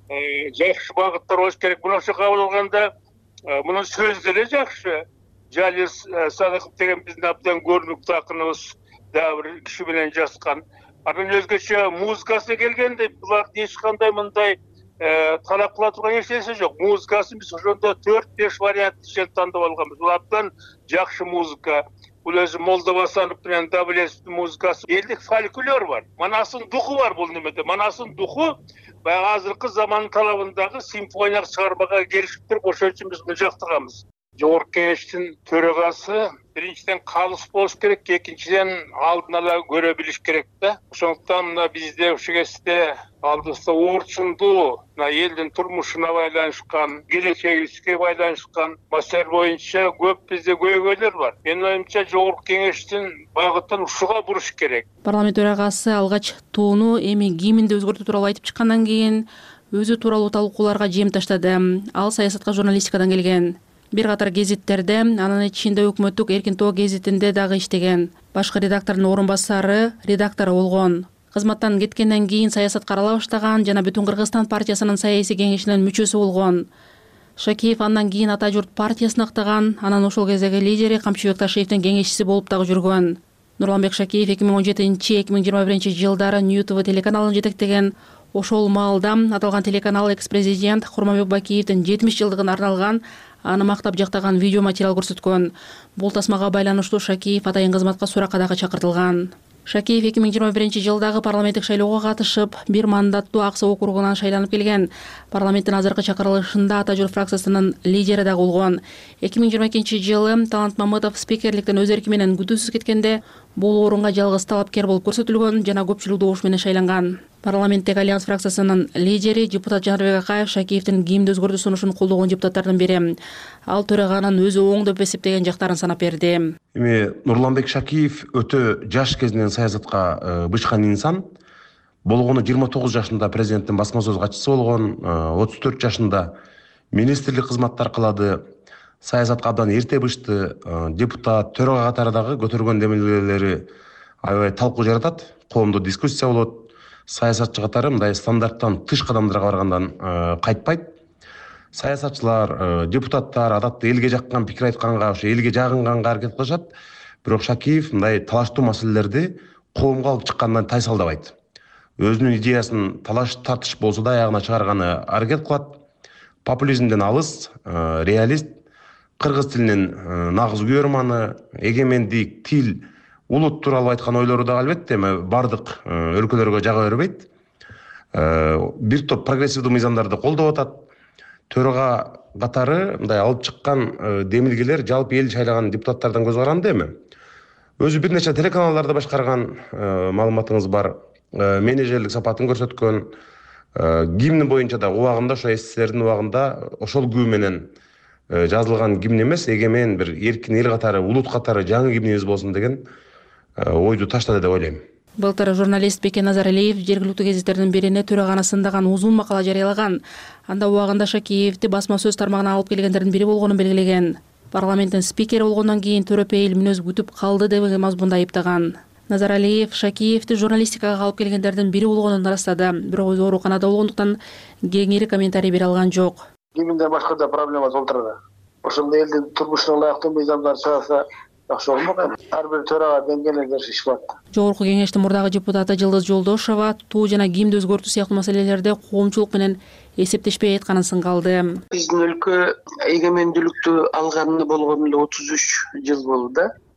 жакшы багыттар болуш керек. Мына ошо кабыл алганда мунун сөздөрү жакшы. Жалис Садыков деген биздин абдан көрүнүктүү акыныбыз дагы бир киши менен жазган. Анын өзгөчө музыкасы келгенде булардын эч кандай мындай талап кыла турган эч нерсе жок. Музыкасын биз ошондо төрт беш вариант ичинен тандап алганбыз. Бул абдан жакшы музыка. Бул өзү Молдовасанов менен Давлетовдун музыкасы. Элдик фольклор бар. Манасынын духу бар бул немеде. Манасынын духу баягы азыркы замандын талабындагы симфониялык чыгармага келишип туруп, ошон үчүн биз муну жактырганбыз. Жогорку Кеңештин төрагасы биринчиден калыс болуш керек, экинчиден алдын ала көрө билиш керек да. Ошондуктан мына бизде ушул кезде алдыбызда орчундуу, мына элдин турмушуна байланышкан, келечегибизге байланышкан маселе боюнча көп бизде көйгөйлөр бар. Менин оюмча Жогорку Кеңештин багытын ушуга буруш керек. Парламент төрагасы алгач тууну эми гимнди өзгөртүү тууралуу айтып чыккандан кийин өзү тууралуу талкууларга жем таштады. Ал саясатка журналистикадан келген. Бир катар гезиттерде, анын ичинде өкмөттүк Эркин тоо гезитинде дагы иштеген. Башкы редактордун орун басары, редактору болгон. Кызматтан кеткенден кийин саясатка арала баштаган жана Бүтүн Кыргызстан партиясынын саясий кеңешинин мүчөсү болгон. Шакиев андан кийин Ата журт партиясын актаган, анан ошол кездеги лидери Камчыбек Ташиевдин кеңешчиси болуп дагы жүргөн. Нурланбек Шакиев эки миң он жетинчи эки миң жыйырма биринчи жылдары Нью ТВ телеканалын жетектеген. Ошол маалда аталган телеканал экс-президент Курманбек Бакиевдин жетимиш жылдыгына арналган аны мактап жактаган видео материал көрсөткөн. Бул тасмага байланыштуу Шакиев атайын кызматка суракка дагы чакыртылган. Шакиев эки миң жыйырма биринчи жылдагы парламенттик шайлоого катышып, бир мандаттуу Аксы округунан шайланып келген. Парламенттин азыркы чакырылышында Ата журт фракциясынын лидери дагы болгон. эки миң жыйырма экинчи жылы Талант Мамытов спикерликтен өз эрки менен күтүүсүз кеткенде бул орунга жалгыз талапкер болуп көрсөтүлгөн жана көпчүлүк добуш менен шайланган. Парламенттеги Альянс фракциясынын лидери депутат Жанарбек Акаев Шакиевдин гимнди өзгөртүү сунушун колдогон депутаттардын бири. Ал төраганын өзү оң деп эсептеген жактарын санап берди. Эми Нурланбек Шакиев өтө жаш кезинен саясатка бычкан инсан. Болгону жыйырма тогуз жашында президенттин басма сөз катчысы болгон, отуз төрт жашында министрлик кызматтар кылады. Саясатка абдан эрте бышты, депутат, төрага катары дагы көтөргөн демилгелери аябай талкуу жаратат, коомдо дискуссия болот. Саясатчы катары мындай стандарттан тыш кадамдарга баргандан кайтпайт. Саясатчылар, депутаттар адатта элге жаккан пикир айтканга, ошо элге жагынганга аракет кылышат. Бирок Шакиев мындай талаштуу маселелерди коомго алып чыккандан тайсалдабайт. Өзүнүн идеясын талаш тартыш болсо да аягына чыгарганы аракет кылат. Популизмден алыс, реалист, кыргыз тилинин нагыз күйөрманы, эгемендик, тил, улут тууралуу айткан ойлору да албетте бардык өлкөлөргө жага бербейт. Бир топ прогрессивдүү мыйзамдарды колдоп атат. Төрага катары мындай алып чыккан демилгелер жалпы эл шайлаган депутаттардан көз каранды эми. Өзү бир нече телеканалдарды башкарган, маалыматыңыз бар, менеджерлик сапатын көрсөткөн. Гимн боюнча да убагында ошо СССРдин убагында ошол күбө менен жазылган гимн эмес, эгемен бир эркин эл катары, улут катары жаңы гимнибиз болсун деген ойду таштады деп ойлойм. Былтыр журналист Бекен Назаралиев жергиликтүү гезиттердин бирине төраганы сындаган узун макала жарыялаган. Анда убагында Шакиевди басма сөз тармагына алып келгендердин бири болгонун белгилеген. Парламенттин спикери болгондон кийин төрөпейил мүнөз күтүп калды деп мазмунда айыптаган. Назаралиев Шакиевди журналистикага алып келгендердин бири болгонун ырастады, бирок өзү ооруканада болгондуктан кеңири комментарий бере алган жок. Гимнде башка да проблема толтурду. Ошондо элдин турмушуна ылайыктуу мыйзамдар чыгарса жакшы болмок. Ар бир төрага деңгээлде иш кылат. Жогорку Кеңештин мурдагы депутаты Жылдыз Жолдошова туу жана гимнди өзгөртүү сыяктуу маселелерде коомчулук менен эсептешпей айтканын сынгалды. Биздин өлкө эгемендүүлүктү алганына болгону эле отуз үч жыл болду да.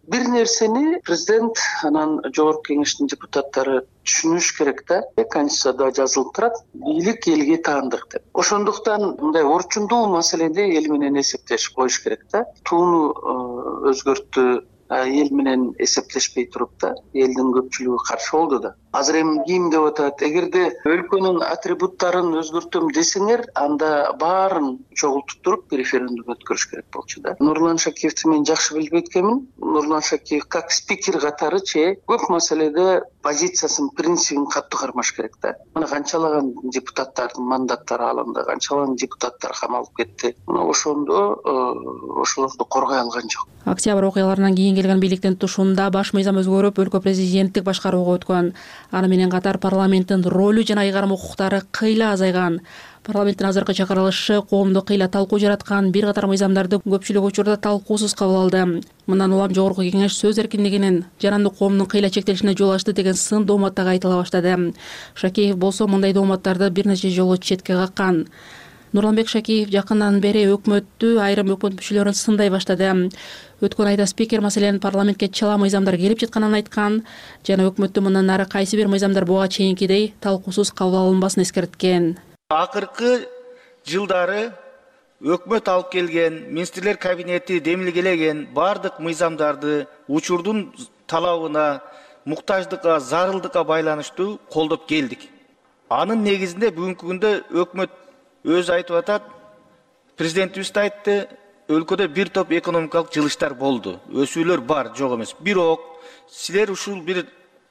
бир нерсени президент анан жогорку кеңештин депутаттары түшүнүш керек да. Конституцияда жазылып турат, бийлик элге таандык деп. Ошондуктан мындай орчундуу маселеде эл менен эсептешип коюш керек да. Тууну өзгөрттү, эл менен эсептешпей туруп да, элдин көпчүлүгү каршы болду да. Азыр эми ким деп атат? Эгерде өлкөнүн атрибуттарын өзгөртөм десеңер, анда баарын чогултуп туруп референдум өткөрүш керек болчу да. Нурлан Шакиевди мен жакшы билип өткөнмүн. Нурлан Шакиев как спикер катары че көп маселеде позициясын, принцибин катуу кармаш керек да. Мына канчалаган депутаттардын мандаттары алынды, канчалаган депутаттар камалып кетти. Мына ошондо ошолорду коргой алган жок. Октябрь окуяларынан кийин келген бийликтин тушунда баш мыйзам өзгөрүп, өлкө президенттик башкарууга өткөн. Аны менен катар парламенттин ролу жана ыйгарым укуктары кыйла азайган. Парламенттин азыркы чакырылышы коомдо кыйла талкуу жараткан бир катар мыйзамдарды көпчүлүк учурда талкуусуз кабыл алды. Мындан улам жогорку кеңеш сөз эркиндигинин, жаранды коомдун кыйла чектелишине жол ачты деген сын дооматтагы айтыла баштады. Шакеев болсо мындай дооматтарды бир нече жолу четке каккан. Нурланбек Шакеев жакындан бери өкмөттү, айрым өкмөт мүчөлөрүн сындай баштады. Өткөн айда спикер маселенин парламентке чала мыйзамдар келип жатканын айткан жана өкмөттү мындан ары кайсы бир мыйзамдар буга чейинкидей талкуусуз кабыл алынбасын эскерткен. Акыркы жылдары өкмөт алып келген, министрлер кабинети демилгелеген бардык мыйзамдарды учурдун талабына, муктаждыкка, зарылдыкка байланыштуу колдоп келдик. Анын негизинде бүгүнкү күндө өкмөт өзү айтып атат, президентибиз да айтты, өлкөдө бир топ экономикалык жылыштар болду. Өсүүлөр бар, жок эмес. Бирок силер ушул бир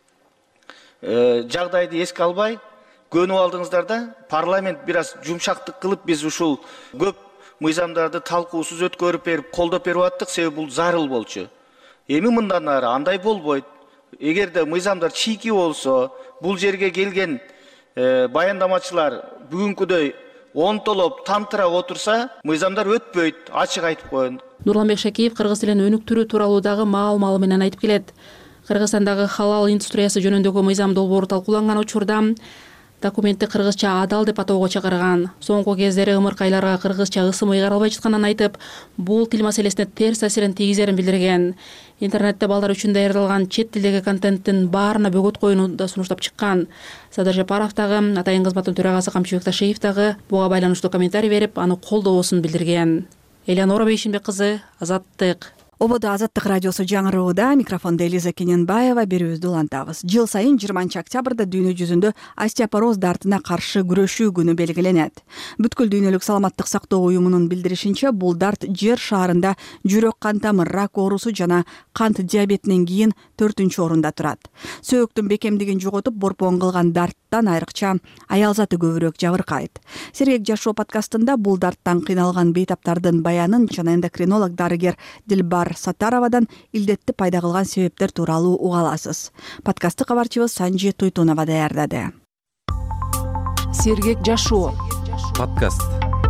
жагдайды эске албай көнүп алдыңыздар да, парламент бир аз жумшактык кылып биз ушул көп мыйзамдарды талкуусуз өткөрүп берип, колдоп берип аттык, себеби бул зарыл болчу. Эми мындан ары андай болбойт. Эгерде мыйзамдар чийки болсо, бул жерге келген баяндамачылар бүгүнкүдөй онтолоп, тантырап отурса, мыйзамдар өтпөйт, ачык айтып коеюн. Нурланбек Шакеев кыргыз тилин өнүктүрүү тууралуу дагы маал-малы менен айтып келет. Кыргызстандагы халал индустриясы жөнүндөгү мыйзам долбоору талкууланган учурда документти кыргызча адал деп атоого чакырган. Соңку кездери ымыркайларга кыргызча ысым ыйгарылбай жатканын айтып, бул тил маселесине терс таасирин тийгизерин билдирген. Интернетте балдар үчүн даярдалган чет тилдеги контенттин баарына бөгөт коюуну да сунуштап чыккан. Садыр Жапаров дагы, Атайын кызматтын төрагасы Камчыбек Ташиев дагы буга байланыштуу комментарий берип, аны колдоосун билдирген. Элеонора Бейшимбек кызы, Азаттык. Ободо Азаттык радиосу жаңырыууда, микрофондо Элиза Кененбаева, берүүбүздү улантабыз. Жыл сайын жыйырманчы октябрда дүйнө жүзүндө остеопороз дартына каршы күрөшүү күнү белгиленет. Бүткүл дүйнөлүк саламаттык сактоо уюмунун билдиришинче, бул дарт жер шаарында жүрөк кан тамыр рак оорусу жана кант диабетинен кийин төртүнчү орунда турат. Сөөктүн бекемдигин жоготуп, борбон кылган дарттан айрыкча аял заты көбүрөөк жабыркайт. Сергек жашоо подкастында бул дарттан кыйналган бейтаптардын баянын жана эндокринолог дарыгер Дилбар Сатаровадан илдетти пайда кылган себептер тууралуу уга аласыз. Подкастты кабарчыбыз Санжи Туйтунова даярдады. Сергек жашоо подкаст.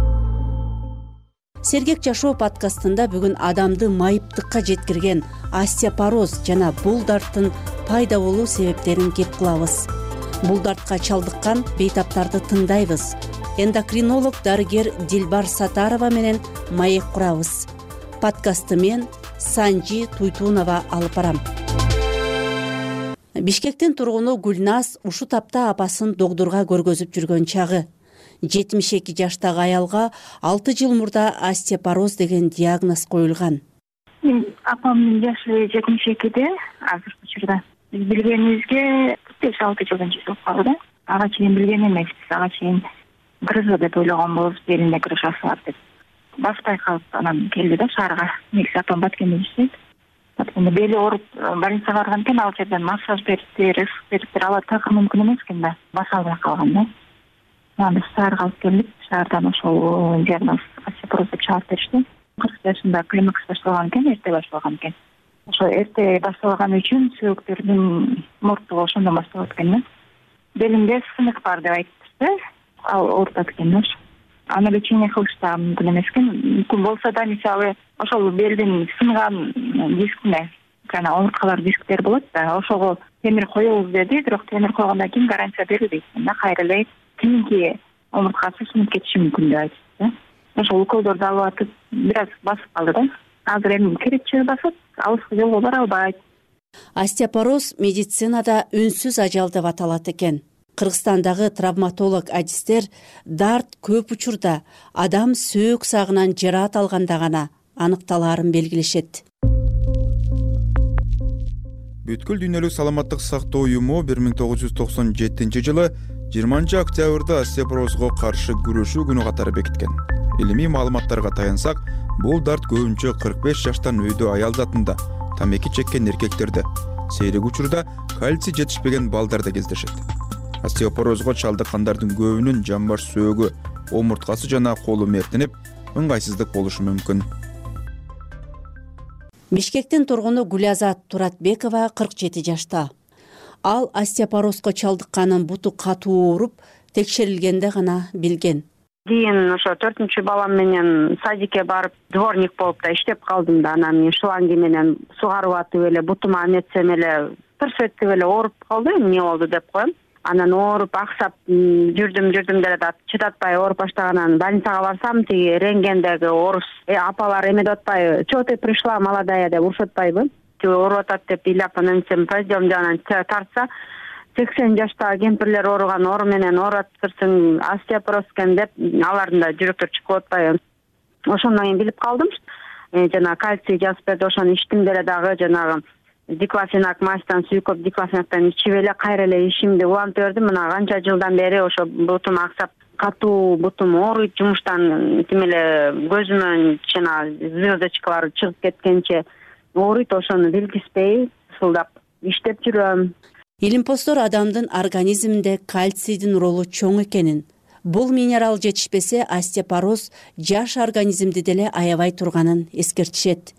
Сергек жашоо подкастында бүгүн адамды майыптыкка жеткирген остеопороз жана бул дарттын пайда болуу себептерин кеп кылабыз. Бул дартка чалдыккан бейтаптарды тыңдайбыз. Эндокринолог дарыгер Дилбар Сатарова менен маек курабыз. Подкастты мен Санжи Туйтунова алып барам. Бишкектин тургуну Гүлназ ушу тапта апасын доктурга көргөзүп жүргөн чагы. жетимиш эки жаштагы аялга алты жыл мурда остеопороз деген диагноз коюлган. Апамдын жашы жетимиш экиде азыркы учурда. Биз билгенибизге беш алты жылдан жүзүп калды да. Ага чейин билген эмеспиз. Ага чейин грыжа деп ойлогон болобуз, белине грыжа асылат деп. Баштай калып анан келди да шаарга. Негизи апам Баткенде иштейт. Баткенде бели ооруп больницага барган экен, ал жерден массаж бериптир, ысык бериптир, ала такыр мүмкүн эмес экен да. Баса албай калган да. Анан биз шаарга алып келдик. Шаардан ошол диагноз остеопороз деп чыгарып беришти. кырк жашында климакс башталган экен, эрте башталган экен. Ошо эрте башталган үчүн сөөктөрдүн мурттугу ошондон башталат экен да. Белимде сынык бар деп айтышты. Ал оорутат экен да. Аны лечение кылыш да мүмкүн эмес экен. Мүмкүн болсо да, мисалы, ошол белдин сынган дискине, жана омурткалар дисктер болот да, ошого темир коебуз деди, бирок темир койгондон кийин гарантия берилбейт да, кайра эле кийинки омурткасы сынып кетиши мүмкүн деп айтышты. Ошол уколдорду алып атып, бир аз басып калды да. азыр эми керечеги басат, алыска жолго бара албайт. Остеопороз медицинада үнсүз ажал деп аталат экен. Кыргызстандагы травматолог адистер дарт көп учурда адам сөөк сагынан жараат алганда гана аныкталаарын белгилешет. Бүткүл дүйнөлүк саламаттык сактоо уюму бир миң тогуз жүз токсон жетинчи жылы жыйырманчы октябрда остеопорозго каршы күрөшүү күнү катары бекиткен. Илимий маалыматтарга таянсак, бул дарт көбүнчө кырк беш жаштан өйдө аял затында, тамеки чеккен эркектерде, сейрек учурда кальций жетишпеген балдарда кездешет. Остеопорозго чалдыккандардын көбүнүн жамбаш сөөгү, омурткасы жана колу мертинип, ыңгайсыздык болушу мүмкүн. Бишкектин тургуну Гулязат Туратбекова кырк жети жашта. Ал остеопорозго чалдыкканын буту катуу ооруп, текшерилгенде гана билген. Кийин ошо төртүнчү балам менен садикке барып, дворник болуп да иштеп калдым да, анан мен шланги менен сугарып атып эле бутума эметсем эле тырсетип эле ооруп калды, эмне болду деп коем. Анан ооруп аксап жүрдүм жүрдүм деле да чыдатпай ооруп баштаганан больницага барсам, тиги рентгендеги орус апалар эме деп атпайбы, чего ты пришла, молодая деп урушуп атпайбы, тиги ооруп атат деп ыйлап анан сен пойдем деп анан тартса, сексен жаштагы кемпирлер ооруган оору менен ооратыпсың, остеопороз экен деп алардын да жүрөктөрү чыгып атпайбы. Ошондон кийин билип калдым. Жана кальций жазып берди, ошону иштим деле дагы, жанагы диклофенак мастан сүйкөп диклофенактан ичип эле кайра эле ишимди улантып бердим. Мына канча жылдан бери ошо бутум аксап, катуу бутум ооруйт, жумуштан тим эле көзүмөн жана звездочкалар чыгып кеткенче ооруйт. Ошону билгизбей ушулдап иштеп жүрөм. Илимпоздор адамдын организминде кальцийдин ролу чоң экенин, бул минерал жетишпесе остеопороз жаш организмди деле аябай турганын эскертишет.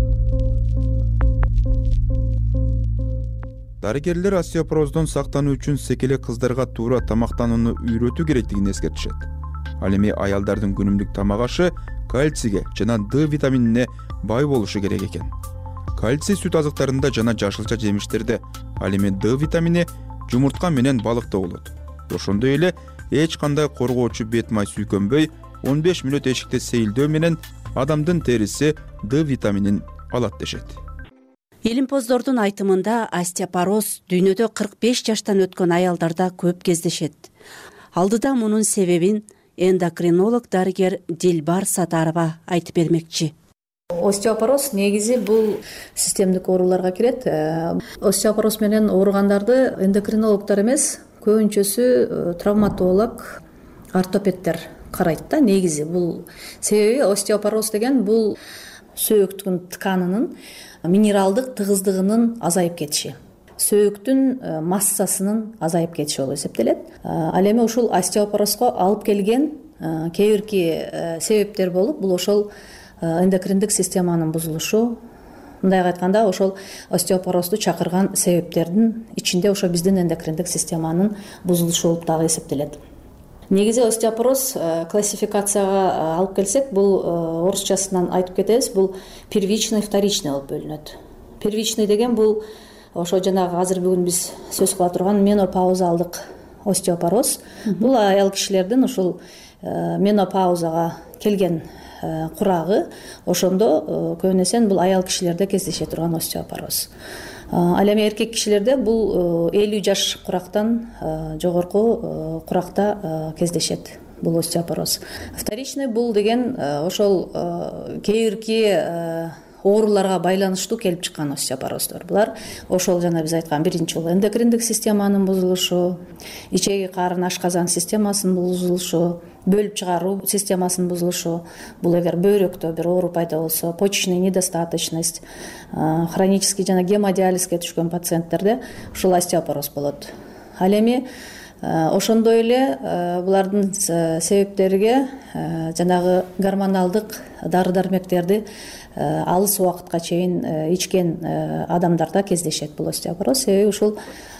Дарыгерлер остеопороздон сактануу үчүн секелек кыздарга туура тамактанууну үйрөтүү керектигин эскертишет. Ал эми аялдардын күнүмдүк тамак ашы кальцийге жана Д витаминине бай болушу керек экен. Кальций сүт азыктарында жана жашылча жемиштерде, ал эми Д витамини жумуртка менен балыкта болот. Ошондой эле эч кандай коргоочу бет май сүйкөнбөй, он беш мүнөт эшикте сейилдөө менен адамдын териси Д витаминин алат дешет. Илимпоздордун айтымында остеопороз дүйнөдө кырк беш жаштан өткөн аялдарда көп кездешет. Алдыда мунун себебин эндокринолог дарыгер Дилбар Сатарова айтып бермекчи. Остеопороз негизи бул системдик ооруларга кирет. Остеопороз менен ооругандарды эндокринологдор эмес, көбүнчөсү травматолог, ортопедтер карайт да. Негизи бул себеби остеопороз деген бул сөөктүн тканынын минералдык тыгыздыгынын азайып кетиши, сөөктүн массасынын азайып кетиши болуп эсептелет. Ал эми ушул остеопорозго алып келген кээ бирки себептер болуп, бул ошол эндокриндик системанын бузулушу. Мындайга айтканда, ошол остеопорозду чакырган себептердин ичинде ошо биздин эндокриндик системанын бузулушу болуп дагы эсептелет. Негизи остеопороз классификацияга алып келсек, бул орусчасынан айтып кетебиз, бул первичный, вторичный болуп бөлүнөт. Первичный деген бул ошо жанагы азыр бүгүн биз сөз кыла турган менопаузалдык остеопороз. Бул аял кишилердин ушул менопаузага келген курагы, ошондо көбүн эсен бул аял кишилерде кездеше турган остеопороз. Ал эми эркек кишилерде бул элүү жаш курактан жогорку куракта кездешет бул остеопороз. Вторичный бул деген ошол кээ бирки ооруларга байланыштуу келип чыккан остеопороздор. Булар ошол жана биз айткан биринчи бул эндокриндик системанын бузулушу, ичеги карын ашказан системасынын бузулушу, бөлүп чыгаруу системасынын бузулушу. Бул эгер бөйрөктө бир оору пайда болсо, почечный недостаточность, хронический жана гемодиализге түшкөн пациенттерде ушул остеопороз болот. Ал эми ошондой эле булардын себептериге жанагы гормоналдык дары-дармектерди алыс убакытка чейин ичкен адамдарда кездешет бул остеопороз. Себеби ушул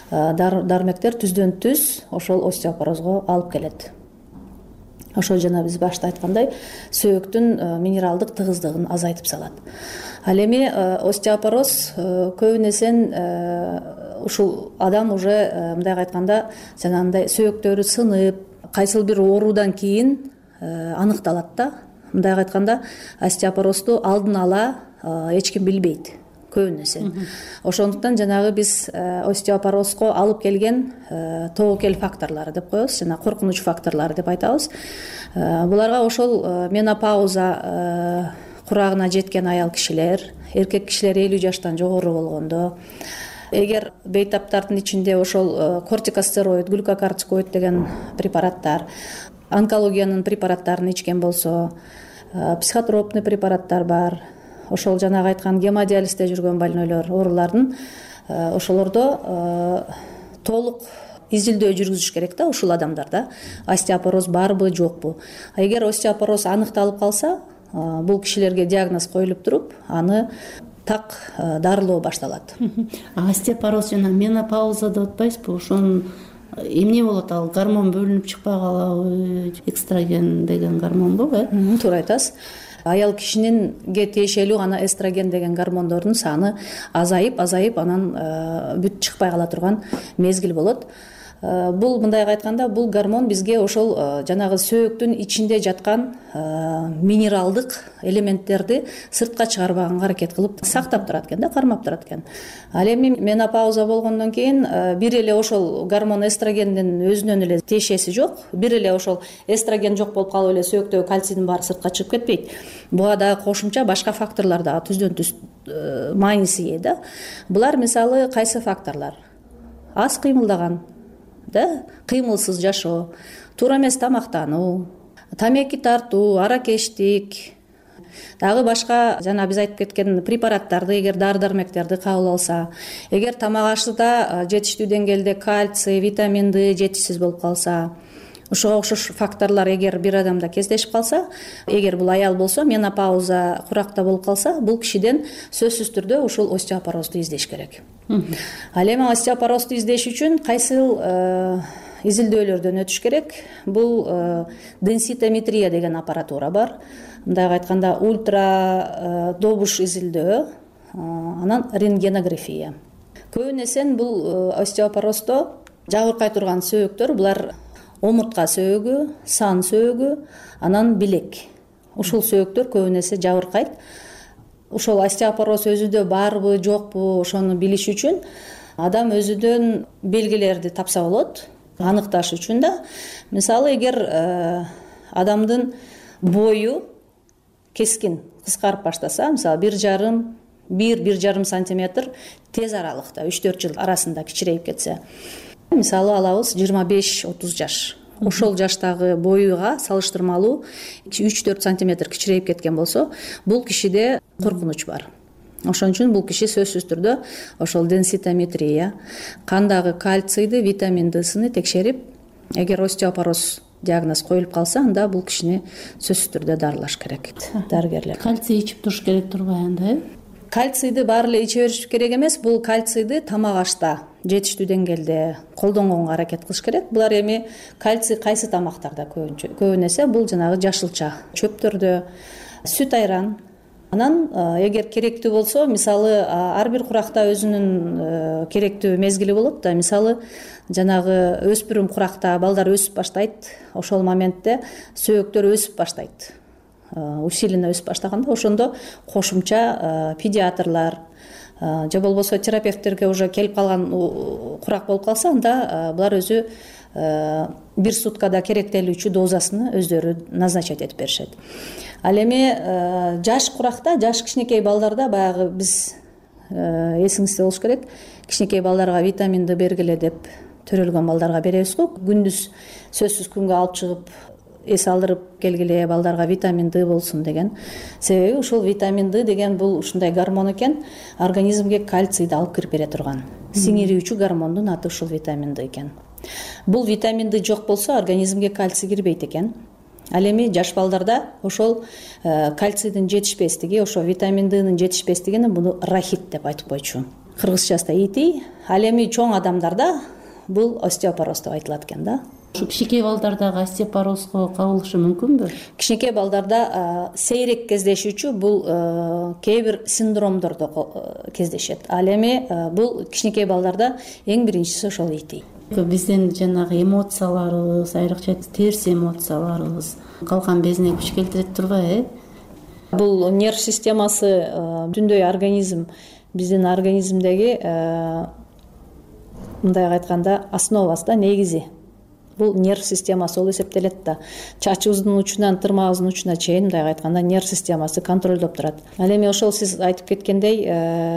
дармектер түздөн түз ошол остеопорозго алып келет. Ошол жана биз башта айткандай, сөөктүн минералдык тыгыздыгын азайтып салат. Ал эми остеопороз көбүн эсен ушул адам уже мындай айтканда, жанагындай сөөктөрү сынып, кайсыл бир оорудан кийин аныкталат да. мындайга айтканда остеопорозду алдын ала эч ким билбейт көбүнесе. Ошондуктан жанагы биз остеопорозго алып келген тобокел факторлору деп коебуз, жана коркунуч факторлору деп айтабыз. Буларга ошол менопауза курагына жеткен аял кишилер, эркек кишилер элүү жаштан жогору болгондо, эгер бейтаптардын ичинде ошол кортикостероид, глюкокортикоид деген препараттар, онкологиянын препараттарын ичкен болсо, психотропный препараттар бар, ошол жанагы айткан гемодиализде жүргөн больнойлор, оорулардын ошолордо толук изилдөө жүргүзүш керек да ушул адамдарда остеопороз барбы жокпу. Эгер остеопороз аныкталып калса, бул кишилерге диагноз коюлуп туруп, аны так дарылоо башталат. Остеопороз жана менопауза деп атпайсызбы? Ошонун эмне болот? Ал гормон бөлүнүп чыкпай калабы? Экстраген деген гормонбу, э? Туура айтасыз. Аял кишининге тиешелүү гана эстроген деген гормондордун саны азайып, азайып анан бүт чыкпай кала турган мезгил болот. Бул мындайга айтканда, бул гормон бизге ошол жанагы сөөктүн ичинде жаткан минералдык элементтерди сыртка чыгарбаганга аракет кылып сактап турат экен да, кармап турат экен. Ал эми менопауза болгондон кийин бир эле ошол гормон эстрогендин өзүнөн эле тиешеси жок. Бир эле ошол эстроген жок болуп калып эле сөөктөгү кальцийдин баары сыртка чыгып кетпейт. Буга дагы кошумча башка факторлор дагы түздөн түз мааниси ээ да. Булар мисалы кайсы факторлор? Аз кыймылдаган, да, кыймылсыз жашоо, туура эмес тамактануу, тамеки тартуу, аракечтик, дагы башка жана биз айтып кеткен препараттарды, эгер дары дармектерди кабыл алса, эгер тамак ашында жетиштүү деңгээлде кальций, витамин Д жетишсиз болуп калса, ушуга окшош факторлор эгер бир адамда кездешип калса, эгер бул аял болсо, менопауза куракта болуп калса, бул кишиден сөзсүз түрдө ушул остеопорозду издеш керек. Ал эми остеопорозду издеш үчүн кайсыл изилдөөлөрдөн өтүш керек? Бул денситометрия деген аппаратура бар. Мындайга айтканда ультра добуш изилдөө, анан рентгенография. Көбүн эсен бул остеопороздо жабыркай турган сөөктөр, булар омуртка сөөгү, сан сөөгү, анан билек. Ушул сөөктөр көбүн эсе жабыркайт. Ошол остеопороз өзүдө барбы, жокпу, ошону билиш үчүн адам өзүдөн белгилерди тапса болот, аныкташ үчүн да. Мисалы, эгер адамдын бою кескин кыскарып баштаса, мисалы бир жарым, бир бир жарым сантиметр тез аралыкта, үч төрт жыл арасында кичирейип кетсе, мисалы алабыз жыйырма беш отуз жаш. Ошол жаштагы боюга салыштырмалуу үч төрт сантиметр кичирейип кеткен болсо, бул кишиде коркунуч бар. Ошон үчүн бул киши сөзсүз түрдө ошол денситометрия, кандагы кальцийди, витамин Д'сыны текшерип, эгер остеопороз диагноз коюлуп калса, анда бул кишини сөзсүз түрдө дарылаш керек дарыгерлер. Кальций ичип туруш керек турбайбы анда? Кальцийди баары эле иче бериш керек эмес. Бул кальцийди тамак ашта жетиштүү деңгээлде колдонгонго аракет кылыш керек. Булар эми кальций кайсы тамактарда көбүн эсе бул жанагы жашылча чөптөрдө, сүт айран. Анан эгер керектүү болсо, мисалы ар бир куракта өзүнүн керектүү мезгили болот да. Мисалы жанагы өспүрүм куракта балдар өсүп баштайт. Ошол моментте сөөктөр өсүп баштайт. Усиленно өсүп баштаганда, ошондо кошумча педиатрлар же болбосо терапевттерге уже келип калган курак болуп калса, анда булар өзү бир суткада керектелүүчү дозасын өздөрү назначать этип беришет. Ал эми жаш куракта, жаш кичинекей балдарда баягы биз эсиңизде болуш керек, кичинекей балдарга витамин Д бергиле деп төрөлгөн балдарга беребиз го. Күндүз сөзсүз күнгө алып чыгып эс алдырып келгиле, балдарга витамин Д болсун деген. Себеби ушул витамин Д деген бул ушундай гормон экен, организмге кальцийди алып кирип бере турган. Сиңирүүчү гормондун аты ушул витамин Д экен. Бул витамин Д жок болсо, организмге кальций кирбейт экен. Ал эми жаш балдарда ошол кальцийдин жетишпестиги, ошо витамин Д'нын жетишпестигине буну рахит деп айтып койчу. Кыргызчасы ити. Ал эми чоң адамдарда бул остеопороз деп айтылат экен да. Ушу кичинекей балдардагы остеопорозго кабылышы мүмкүнбү? Кичинекей балдарда сейрек кездешүүчү бул кээ бир синдромдордо кездешет. Ал эми бул кичинекей балдарда эң биринчиси ошол ити. биздин жанагы эмоцияларыбыз, айрыкча терс эмоцияларыбыз калкан безине күч келтирет турбайбы? Бул нерв системасы бүтүндөй организм, биздин организмдеги мындай айтканда основасы да, негизи. Бул нерв системасы болуп эсептелет да. Чачыбыздын учунан тырмагыбыздын учуна чейин мындай айтканда нерв системасы контролдоп турат. Ал эми ошол сиз айтып кеткендей,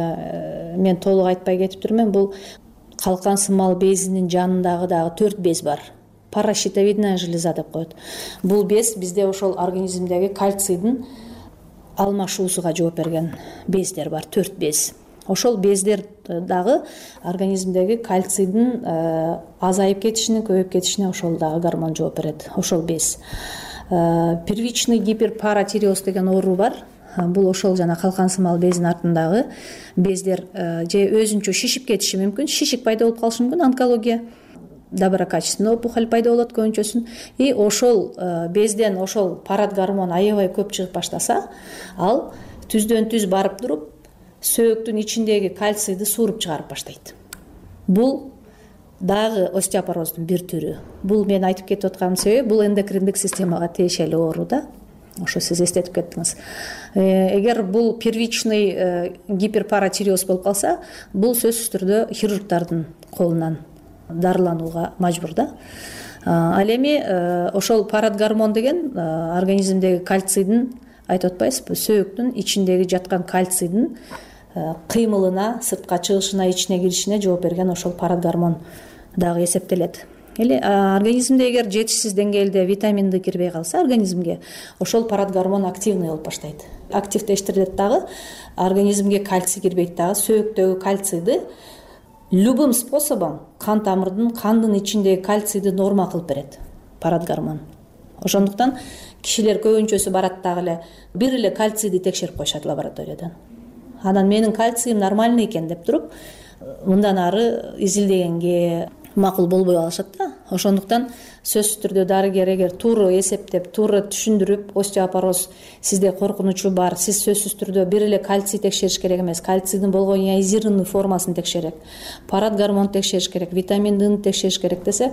мен толук айтпай кетиптирмин, бул калкан сымал безинин жанындагы дагы төрт без бар. Паращитовидная железа деп коет. Бул без бизде ошол организмдеги кальцийдин алмашуусуга жооп берген бездер бар, төрт без. Ошол бездер дагы организмдеги кальцийдин азайып кетишине, көбөйүп кетишине ошол дагы гормон жооп берет. Ошол без. Первичный гиперпаратиреоз деген оору бар. Бул ошол жана калкан сымал бездин артындагы бездер же өзүнчө шишип кетиши мүмкүн, шишик пайда болуп калышы мүмкүн, онкология, доброкачественный опухоль пайда болот көбүнчөсүн. И ошол безден ошол парат гормон аябай көп чыгып баштаса, ал түздөн түз барып туруп сөөктүн ичиндеги кальцийди сууруп чыгарып баштайт. Бул дагы остеопороздун бир түрү. Бул мен айтып кетип атканымдын себеби, бул эндокриндик системага тиешелүү оору да. Ошо сиз эстетип кеттиңиз. Эгер бул первичный гиперпаратиреоз болуп калса, бул сөзсүз түрдө хирургдардын колунан дарыланууга мажбур да. Ал эми ошол парат гормон деген организмдеги кальцийдин, айтып атпайсызбы, сөөктүн ичиндеги жаткан кальцийдин кыймылына, сыртка чыгышына, ичине киришине жооп берген ошол парат гормон дагы эсептелет. Или организмде эгер жетишсиз деңгээлде витаминди кирбей калса организмге, ошол парат гормон активный болуп баштайт. Активдештирилет дагы, организмге кальций кирбейт дагы, сөөктөгү кальцийди любым способом кан тамырдын, кандын ичиндеги кальцийди норма кылып берет парат гормон. Ошондуктан кишилер көбүнчөсү барат дагы эле бир эле кальцийди текшерип коюшат лабораториядан. Анан менин кальцийим нормальный экен деп туруп, мындан ары изилдегенге макул болбой калышат да. Ошондуктан сөзсүз түрдө дарыгер эгер туура эсептеп, туура түшүндүрүп, остеопороз сизде коркунучу бар, сиз сөзсүз түрдө бир эле кальций текшериш керек эмес, кальцийдин болгон ионизированный формасын текшерек, парат гормон текшериш керек, витамин Д текшериш керек десе,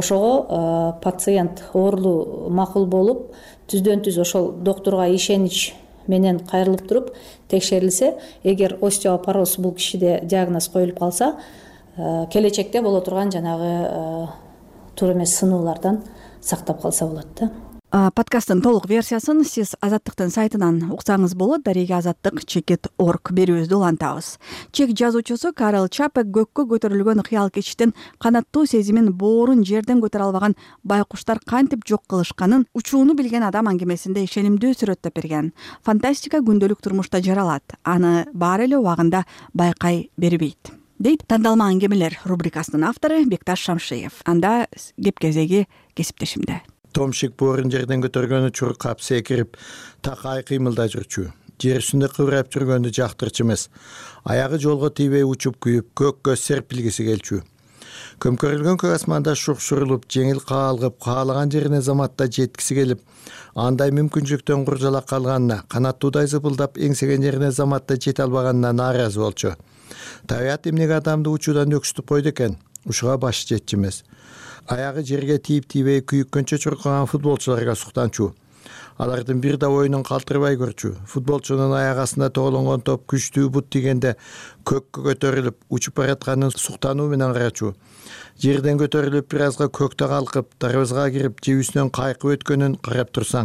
ошого пациент оорулуу макул болуп, түздөн түз ошол доктурга ишенич менен кайрылып туруп текшерилсе, эгер остеопороз бул кишиде диагноз коюлуп калса, келечекте боло турган жанагы туура эмес сынуулардан сактап калса болот да. Подкасттын толук версиясын сиз Азаттыктын сайтынан уксаңыз болот. Дареге азаттык чекит орг берүүбүздү улантабыз. Чек жазуучусу Карл Чапек көккө көтөрүлгөн кыял кечиштин канаттуу сезимин боорун жерден көтөрө албаган байкуштар кантип жок кылышканын учууну билген адам аңгемесинде ишенимдүү сүрөттөп берген. Фантастика күндөлүк турмушта жаралат. Аны баары эле убагында байкай бербейт, дейт тандалма аңгемелер рубрикасынын автору Бекташ Шамшиев. Анда кеп кезеги кесиптешимде. Томшик боорун жерден көтөргөн учур кап секирип, такай кыймылдай жүрчү. Жер үстүндө кыбырап жүргөндү жактырчу эмес. Аягы жолго тийбей учуп күйүп, көккө серпилгиси келчү. Көмкөрүлгөн көк асманда шукшурулуп, жеңил каалгып, каалаган жерине заматта жеткиси келип, андай мүмкүнчүлүктөн куржалак калганына, канаттуудай зыбылдап эңсеген жерине заматта жете албаганына нааразы болчу. Табият эмнеге адамды учуудан өксүтүп койду экен? Ушуга башы жетчү эмес. Аягы жерге тийип тийбей күйүккөнчө чуркаган футболчуларга суктанчу. Алардын бир да оюнун калтырбай көрчү. Футболчунун аягасына тоголонгон топ күчтүү бут тийгенде көккө көтөрүлүп, учуп баратканын суктануу менен карачу. Жерден көтөрүлүп бир азга көктө калкып, дарбазга кирип, жебүсүнөн кайкып өткөнүн карап турсаң.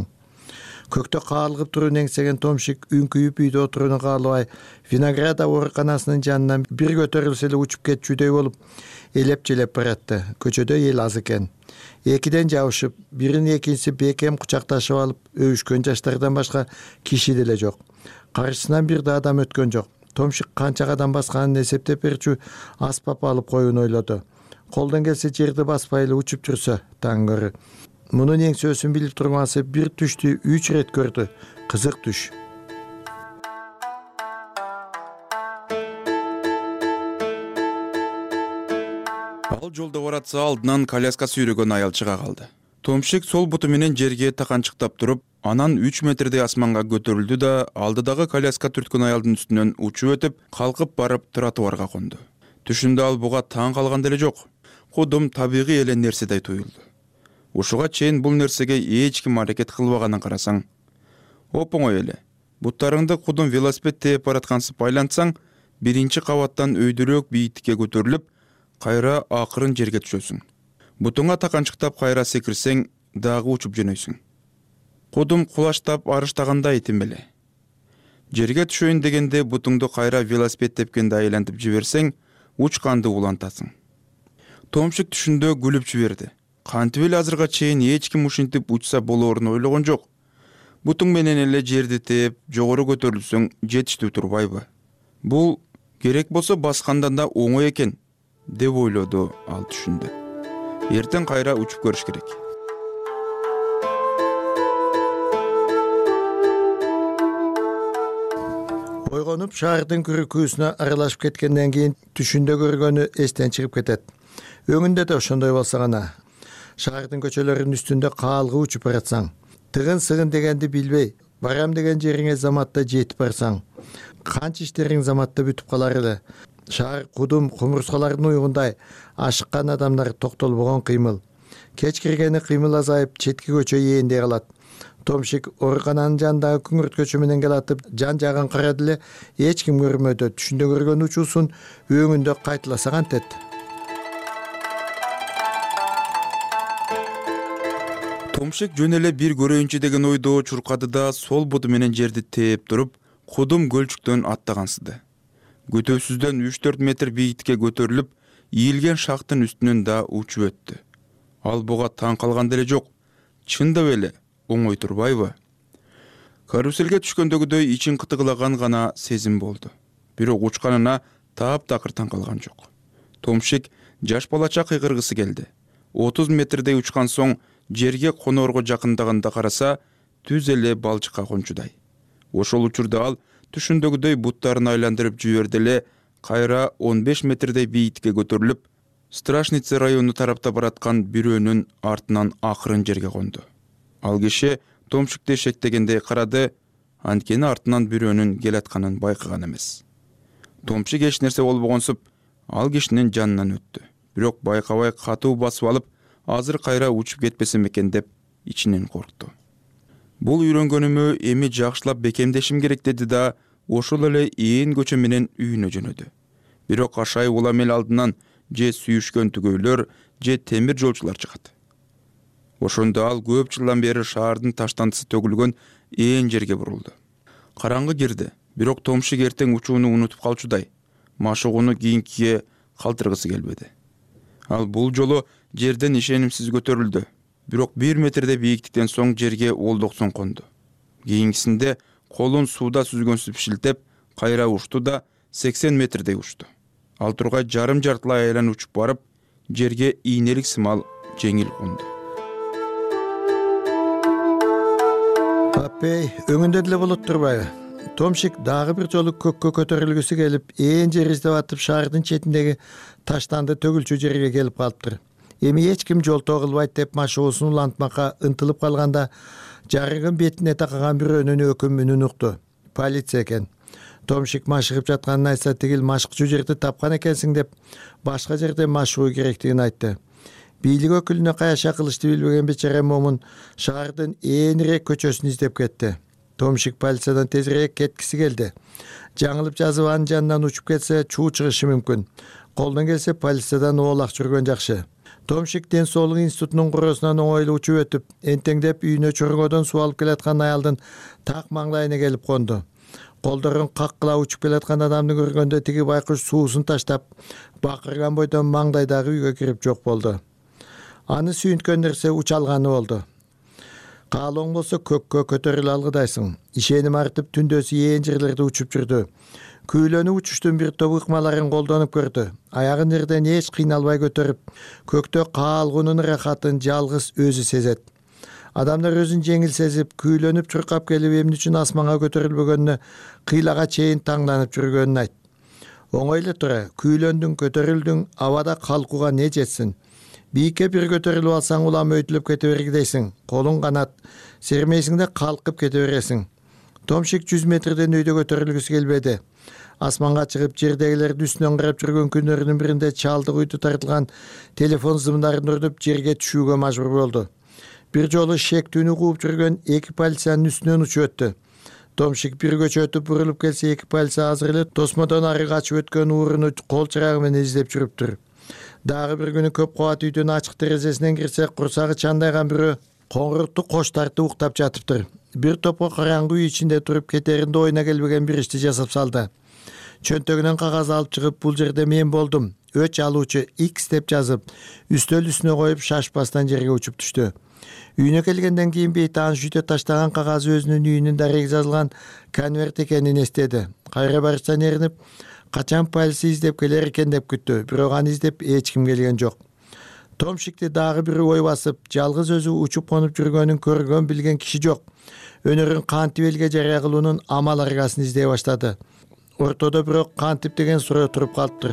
Көктө каалгып турууну эңсеген Томшик үңкүйүп үйдө отурууну каалабай, виноград ооруканасынын жанынан бир көтөрүлсө эле учуп кетчүдөй болуп, элеп желеп баратты. Көчөдө эл аз экен. Экиден жабышып, бирин экинчиси бекем кучакташып алып, өбүшкөн жаштардан башка киши деле жок. Каршысынан бир да адам өткөн жок. Томшик канча кадам басканын эсептеп берчү, аспап алып коюуну ойлоду. Колдон келсе жерди баспай эле учуп жүрсө, таң көрү. Мунун эң сөзүн билип турмасы бир түштү үч рет көрдү. Кызык түш. Ал жолдо баратса алдынан коляска сүйрөгөн аял чыга калды. Томшик сол буту менен жерге таканчыктап туруп, анан үч метрдей асманга көтөрүлдү да алдыдагы коляска түрткөн аялдын үстүнөн учуп өтүп, калкып барып тротуарга конду. Түшүндө ал буга таң калган деле жок. кудум табигый эле нерседей туюлду. Ушуга чейин бул нерсеге эч ким аракет кылбаганын карасаң, оп-оңой эле. Буттарыңды кудум велосипед тээп бараткансып айлантсаң, биринчи кабаттан өйдөрөөк бийиктикке көтөрүлүп, кайра акырын жерге түшөсүң. Бутуңа таканчыктап кайра секирсең, дагы учуп жөнөйсүң. Кудум кулаштап арыштагандай этим эле. Жерге түшөйүн дегенде бутуңду кайра велосипед тепкенде айлантып жиберсең, учканды улантасың. Томшик түшүндө күлүп жиберди. Кантип эле азырга чейин эч ким ушинтип учса болоорун ойлогон жок. Бутуң менен эле жерди тээп, жогору көтөрүлсөң, жетиштүү турбайбы? Бул керек болсо баскандан да оңой экен, деп ойлоду ал түшүндө. Эртең кайра учуп көрүш керек. Ойгонуп шаардын күрүкүүсүнө аралашып кеткенден кийин түшүндө көргөнү эстен чыгып кетет. Өңүндө да ошондой болсо гана. Шаардын көчөлөрүнүн үстүндө каалгы учуп баратсаң, тыгын сыгын дегенди билбей, барам деген жериңе заматта жетип барсаң, канча иштериң заматта бүтүп калар эле. Шаар кудум кумурскалардын уйгундай ашыккан адамдар токтолбогон кыймыл. Кеч киргени кыймыл азайып, четки көчө ээндей калат. Томшик оорукананын жанындагы күңүрт көчө менен келатып, жан жагын карады эле, эч ким көрмөдү. Түшүндө көргөн учуусун өңүндө кайталаса кантет. Томшик жөн эле бир көрөйүнчү деген ойдо чуркады да сол буту менен жерди тээп туруп, кудум көлчүктөн аттагансыды. Көтөсүздөн үч төрт метр бийиктикке көтөрүлүп, ийилген шактын үстүнөн да учуп өттү. Ал буга таң калган деле жок. Чындап эле оңой турбайбы? Каруселге түшкөндөгүдөй ичин кытыгылаган гана сезим болду. Бирок учканына таап-такыр таң калган жок. Томшик жаш балача кыйгыргысы келди. отуз метрдей учкан соң жерге коноорго жакындаганда караса, түз эле балчыкка кончудай. Ошол учурда ал түшүндөгүдөй буттарын айландырып жиберди эле, кайра он беш метрдей бийиктикке көтөрүлүп, Страшница району тарапта бараткан бирөөнүн артынан акырын жерге конду. Ал киши Томшикти шектегендей карады, анткени артынан бирөөнүн келатканын байкаган эмес. Томшик эч нерсе болбогонсуп, ал кишинин жанынан өттү. Бирок байкабай катуу басып алып, азыр кайра учуп кетпесем экен деп ичинен коркту. Бул үйрөнгөнүмө эми жакшылап бекемдешим керек деди да, ошол эле ээн көчө менен үйүнө жөнөдү. Бирок ашай улам эл алдынан же сүйүшкөн түгөйлөр, же темир жолчулар чыгат. Ошондо ал көп жылдан бери шаардын таштандысы төгүлгөн ээн жерге бурулду. Караңгы кирди, бирок Томшик эртең учууну унутуп калчудай, машыгууну кийинкиге калтыргысы келбеди. Ал бул жолу жерден ишенимсиз көтөрүлдү. Бирок бир метрде бийиктиктен соң жерге олдоксон конду. Кийинкисинде колун сууда сүзгөнсүп шилтеп, кайра ушту да сексен метрдей ушту. Ал тургай жарым жартылай айлан учуп барып, жерге ийнелик сымал жеңил конду. Апей, өңүндө деле болот турбайбы? Томшик дагы бир жолу көккө көтөрүлгүсү келип, ээн жер издеп атып, шаардын четиндеги таштанды төгүлчү жерге келип калыптыр. Эми эч ким жолтоо кылбайт деп машыгуусун улантмакка ынтылып калганда, жарыгын бетине такаган бирөөнүн өкүм үнүн укту. Полиция экен. Томшик машыгып жатканын айтса, тигил машыкчу жерди тапкан экенсиң деп, башка жерде машыгуу керектигин айтты. Бийлик өкүлүнө каяша кылышты билбеген бечара момун шаардын ээнирээк көчөсүн издеп кетти. Томшик полициядан тезирээк кеткиси келди. Жаңылып жазып анын жанынан учуп кетсе, чуу чыгышы мүмкүн. Колдон келсе полициядан оолак жүргөн жакшы. Томшик ден соолук институтунун куросунан оңойлуу учуп өтүп, энтеңдеп үйүнө чоргодон суу алып келаткан аялдын так маңдайына келип конду. Колдорун каккыла учуп келаткан адамды көргөндө тиги байкуш суусун таштап, бакырган бойдон маңдайдагы үйгө кирип жок болду. Аны сүйүнткөн нерсе учалганы болду. Каалооң болсо көккө көтөрүлө алгыдайсың. Ишеним артып түндөсү ээн жерлерде учуп жүрдү. Күйлөнүп учуштун бир топ ыкмаларын колдонуп көрдү. Аягын жерден эч кыйналбай көтөрүп, көктө каалгуунун рахатын жалгыз өзү сезет. Адамдар өзүн жеңил сезип, күйлөнүп чуркап келип, эмне үчүн асманга көтөрүлбөгөнүнө кыйлага чейин таңданып жүргөнүн айт. Оңой эле тура, күйлөндүң, көтөрүлдүң, абада калкууга не жетсин? Бийикке бир көтөрүлүп алсаң, улам өйтүлүп кете бергидейсиң. Колуң канат, сермейсиң да калкып кете бересиң. Томшик жүз метрден өйдө көтөрүлгүсү келбеди. асманга чыгып жердегилерди үстүнөн карап жүргөн күндөрүнүн биринде чалдык үйдү тартылган телефон зымдарын урдуп жерге түшүүгө мажбур болду. Бир жолу шектүүнү кууп жүргөн эки полициянын үстүнөн учуп өттү. Томшик бир көчө өтүп бурулуп келсе, эки полиция азыр эле тосмодон ары качып өткөн ууруну кол чырагы менен издеп жүрүптүр. Дагы бир күнү көп кабат үйдүн ачык терезесинен кирсе, курсагы чандайган бирөө коңурукту кош тартып уктап жатыптыр. Бир топко караңгы үй ичинде туруп кетеринде оюна келбеген бир ишти жасап салды. Чөнтөгүнөн кагаз алып чыгып, бул жерде мен болдум, өч алуучу X деп жазып, үстөл үстүнө коюп шашпастан жерге учуп түштү. Үйүнө келгенден кийин бейтаан үйдө таштаган кагазы өзүнүн үйүнүн дареги жазылган конверт экенин эстеди. Кайра барыштан эринип, качан полиция издеп келер экен деп күттү, бирок аны издеп эч ким келген жок. Томшикти дагы бир ой басып, жалгыз өзү учуп конуп жүргөнүн көргөн билген киши жок. Өнөрүн кантип элге жарыя кылуунун амал аргасын издей баштады. Ортодо бирок кантип деген суроо туруп калыптыр.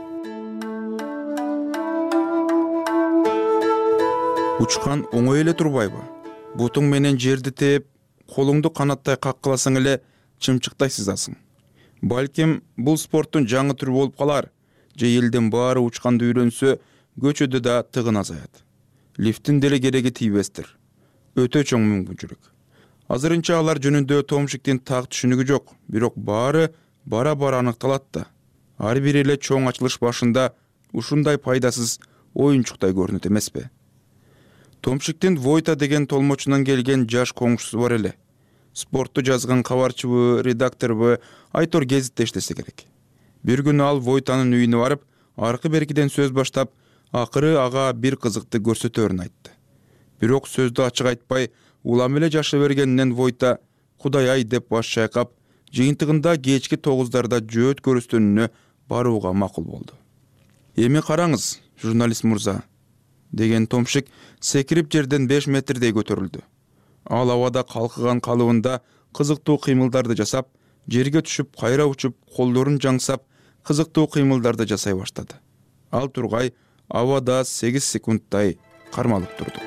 Учкан оңой эле турбайбы? Бутуң менен жерди тээп, колуңду канаттай каккыласаң эле чымчыктай сызасың. Балким бул спорттун жаңы түрү болуп калар, же элдин баары учканды үйрөнсө, көчөдө да тыгын азаят. Лифттин деле кереги тийбестир. Өтө чоң мүмкүнчүлүк. Азырынча алар жөнүндө Томшиктин так түшүнүгү жок, бирок баары бара-бара аныкталат да. Ар бир эле чоң ачылыш башында ушундай пайдасыз оюнчуктай көрүнөт эмеспи? Томшиктин Войта деген толмочунан келген жаш коңшусу бар эле. Спортту жазган кабарчыбы, редакторбу Айтор гезитте иштесе керек. Бир күнү ал Войтанын үйүнө барып, аркы беркиден сөз баштап, акыры ага бир кызыкты көрсөтөрүн айтты. Бирок сөздү ачык айтпай, улам эле жаша бергенинен Войта Кудай ай деп баш чайкап, жыйынтыгында кечки тогуздарда жөөт көрүстөнүнө барууга макул болду. Эми караңыз, журналист мурза, деген Томшик секирип жерден беш метрдей көтөрүлдү. Ал абада калкыган калыбында кызыктуу кыймылдарды жасап, жерге түшүп, кайра учуп, колдорун жаңсап, кызыктуу кыймылдарды жасай баштады. Ал тургай абада сегиз секундтай кармалып турду.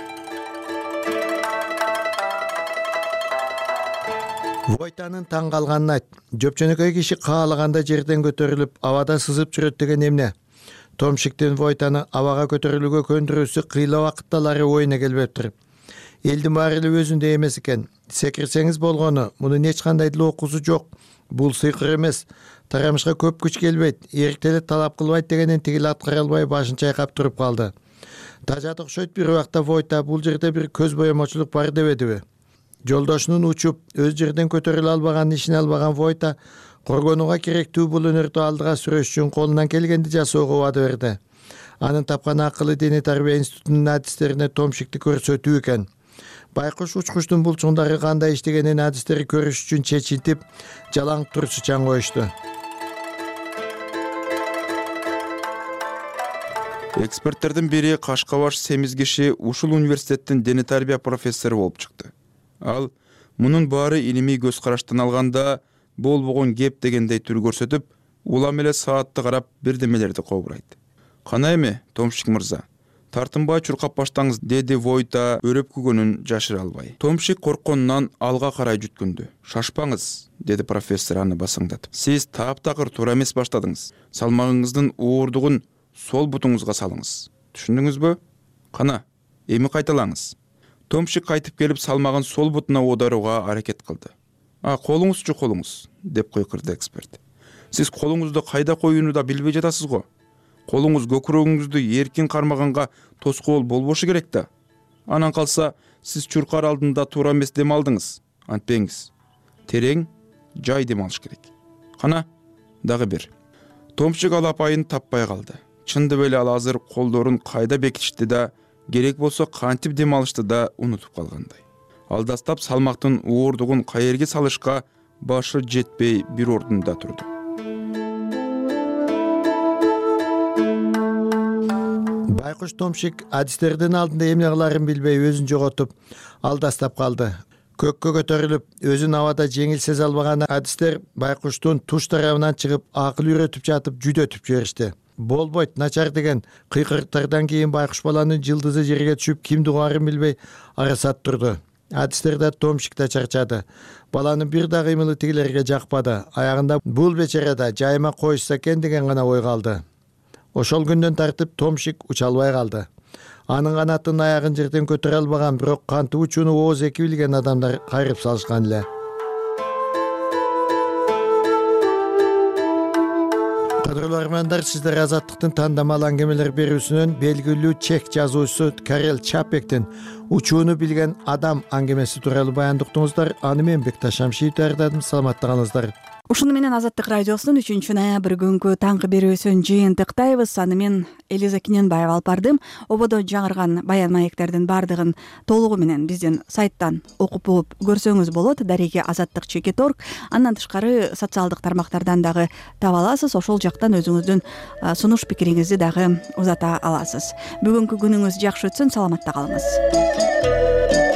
Войтанын таң калганын айт. Жөпчөнөкөй киши каалаганда жерден көтөрүлүп, абада сызып жүрөт деген эмне? Томшиктин Войтаны абага көтөрүлүүгө көндүрүүсү кыйла убакытталары оюна келбептир. Элдин баары эле өзүндө эмес экен. Секирсеңиз болгону, мунун эч кандай деле окуусу жок. Бул сыйкыр эмес. Тарамышка көп күч келбейт, эрктеле талап кылбайт дегенин тигил аткара албай башын чайкап туруп калды. Тажат окшойт бир убакта Войта бул жерде бир көз боемочулук бар дебедиби? Жолдошунун учуп, өз жерден көтөрүлө албаган ишин албаган Войта коргонууга керектүү бул өнөрдү алдыга сүрөш үчүн колунан келгенди жасоого убада берди. Анын тапкан акылы дене тарбия институтунун адистерине Томшикти көрсөтүү экен. Байкуш учкучтун булчуңдары кандай иштегенин адистери көрүш үчүн чечинтип, жалаң турсучан коюшту. Эксперттердин бири Кашкабаш семиз киши ушул университеттин дене тарбия профессору болуп чыкты. Ал мунун баары илимий көз караштан алганда болбогон кеп дегендей түр көрсөтүп, улам эле саатты карап бирдемелерди кобурайт. Кана эми, Томшик мырза, тартынбай чуркап баштаңыз, деди Войта өрөп күгөнүн жашыра албай. Томшик коркконунан алга карай жүткүндү. Шашпаңыз, деди профессор аны басыңдатып. Сиз таптакыр туура эмес баштадыңыз. Салмагыңыздын уурдугун сол бутуңузга салыңыз. Түшүндүңүзбү? Кана, эми кайталаңыз. Томшик кайтып келип салмагын сол бутуна оодарууга аракет кылды. А, колуңузчу колуңуз, деп кыйкырды эксперт. Сиз колуңузду кайда коюуну да билбей жатасыз го. Колуңуз көкүрөгүңүздү эркин кармаганга тоскоол болбошу керек да. Анан калса, сиз чуркар алдында туура эмес дем алдыңыз. Антпеңиз. Терең, жай дем алыш керек. Кана, дагы бир. Томшик ал апайын таппай калды. Чындап эле ал азыр колдорун кайда бекитишти да, керек болсо кантип дем алышты да унутуп калгандай. Алдастап салмактын уурдугун каерге салышка башы жетпей бир ордунда турду. Байкуш Томшик адистердин алдында эмне кыларын билбей өзүн жоготуп, алдастап калды. Көккө көтөрүлүп, өзүн абада жеңил сезе албаган адистер Байкуштун туш тарабынан чыгып, акыл үйрөтүп жатып жүдөтүп жиберишти. Болбойт, начар деген кыйкырыктардан кийин Байкуш баланын жылдызы жерге түшүп, кимди угаарын билбей арасат турду. адистер да томшик да чарчады. Баланын бир да кыймылы тигилерге жакпады. Аягында бул бечара да жайыма коюшса экен деген гана ой калды. Ошол күндөн тартып томшик уча албай калды. Анын канатын аягын жерден көтөрө албаган, бирок кантип учууну ооз эки билген адамдар кайрып салышкан эле. Кадырлуу армандар, сиздер Азаттыктын тандамал аңгемелер берүүсүнөн белгилүү чек жазуучусу Карел Чапектин учууну билген адам аңгемеси тууралуу баяндыктыңыздар. Аны мен Бекташ Шамшиев даярдадым. Саламаттыгыңыздар. Ушуну менен Азаттык радиосунун үчүнчү ноябрь күнгү таңкы берүүсүн жыйынтыктайбыз. Аны мен Элиза Киненбаева алып бардым. Ободо жаңырган баян маектердин баардыгын толугу менен биздин сайттан окуп угуп көрсөңүз болот. Дареги азаттык чекит орг. Андан тышкары социалдык тармактардан дагы таба аласыз. Ошол жактан өзүңүздүн сунуш пикириңизди дагы узата аласыз. Бүгүнкү күнүңүз жакшы өтсүн. Саламатта калыңыз.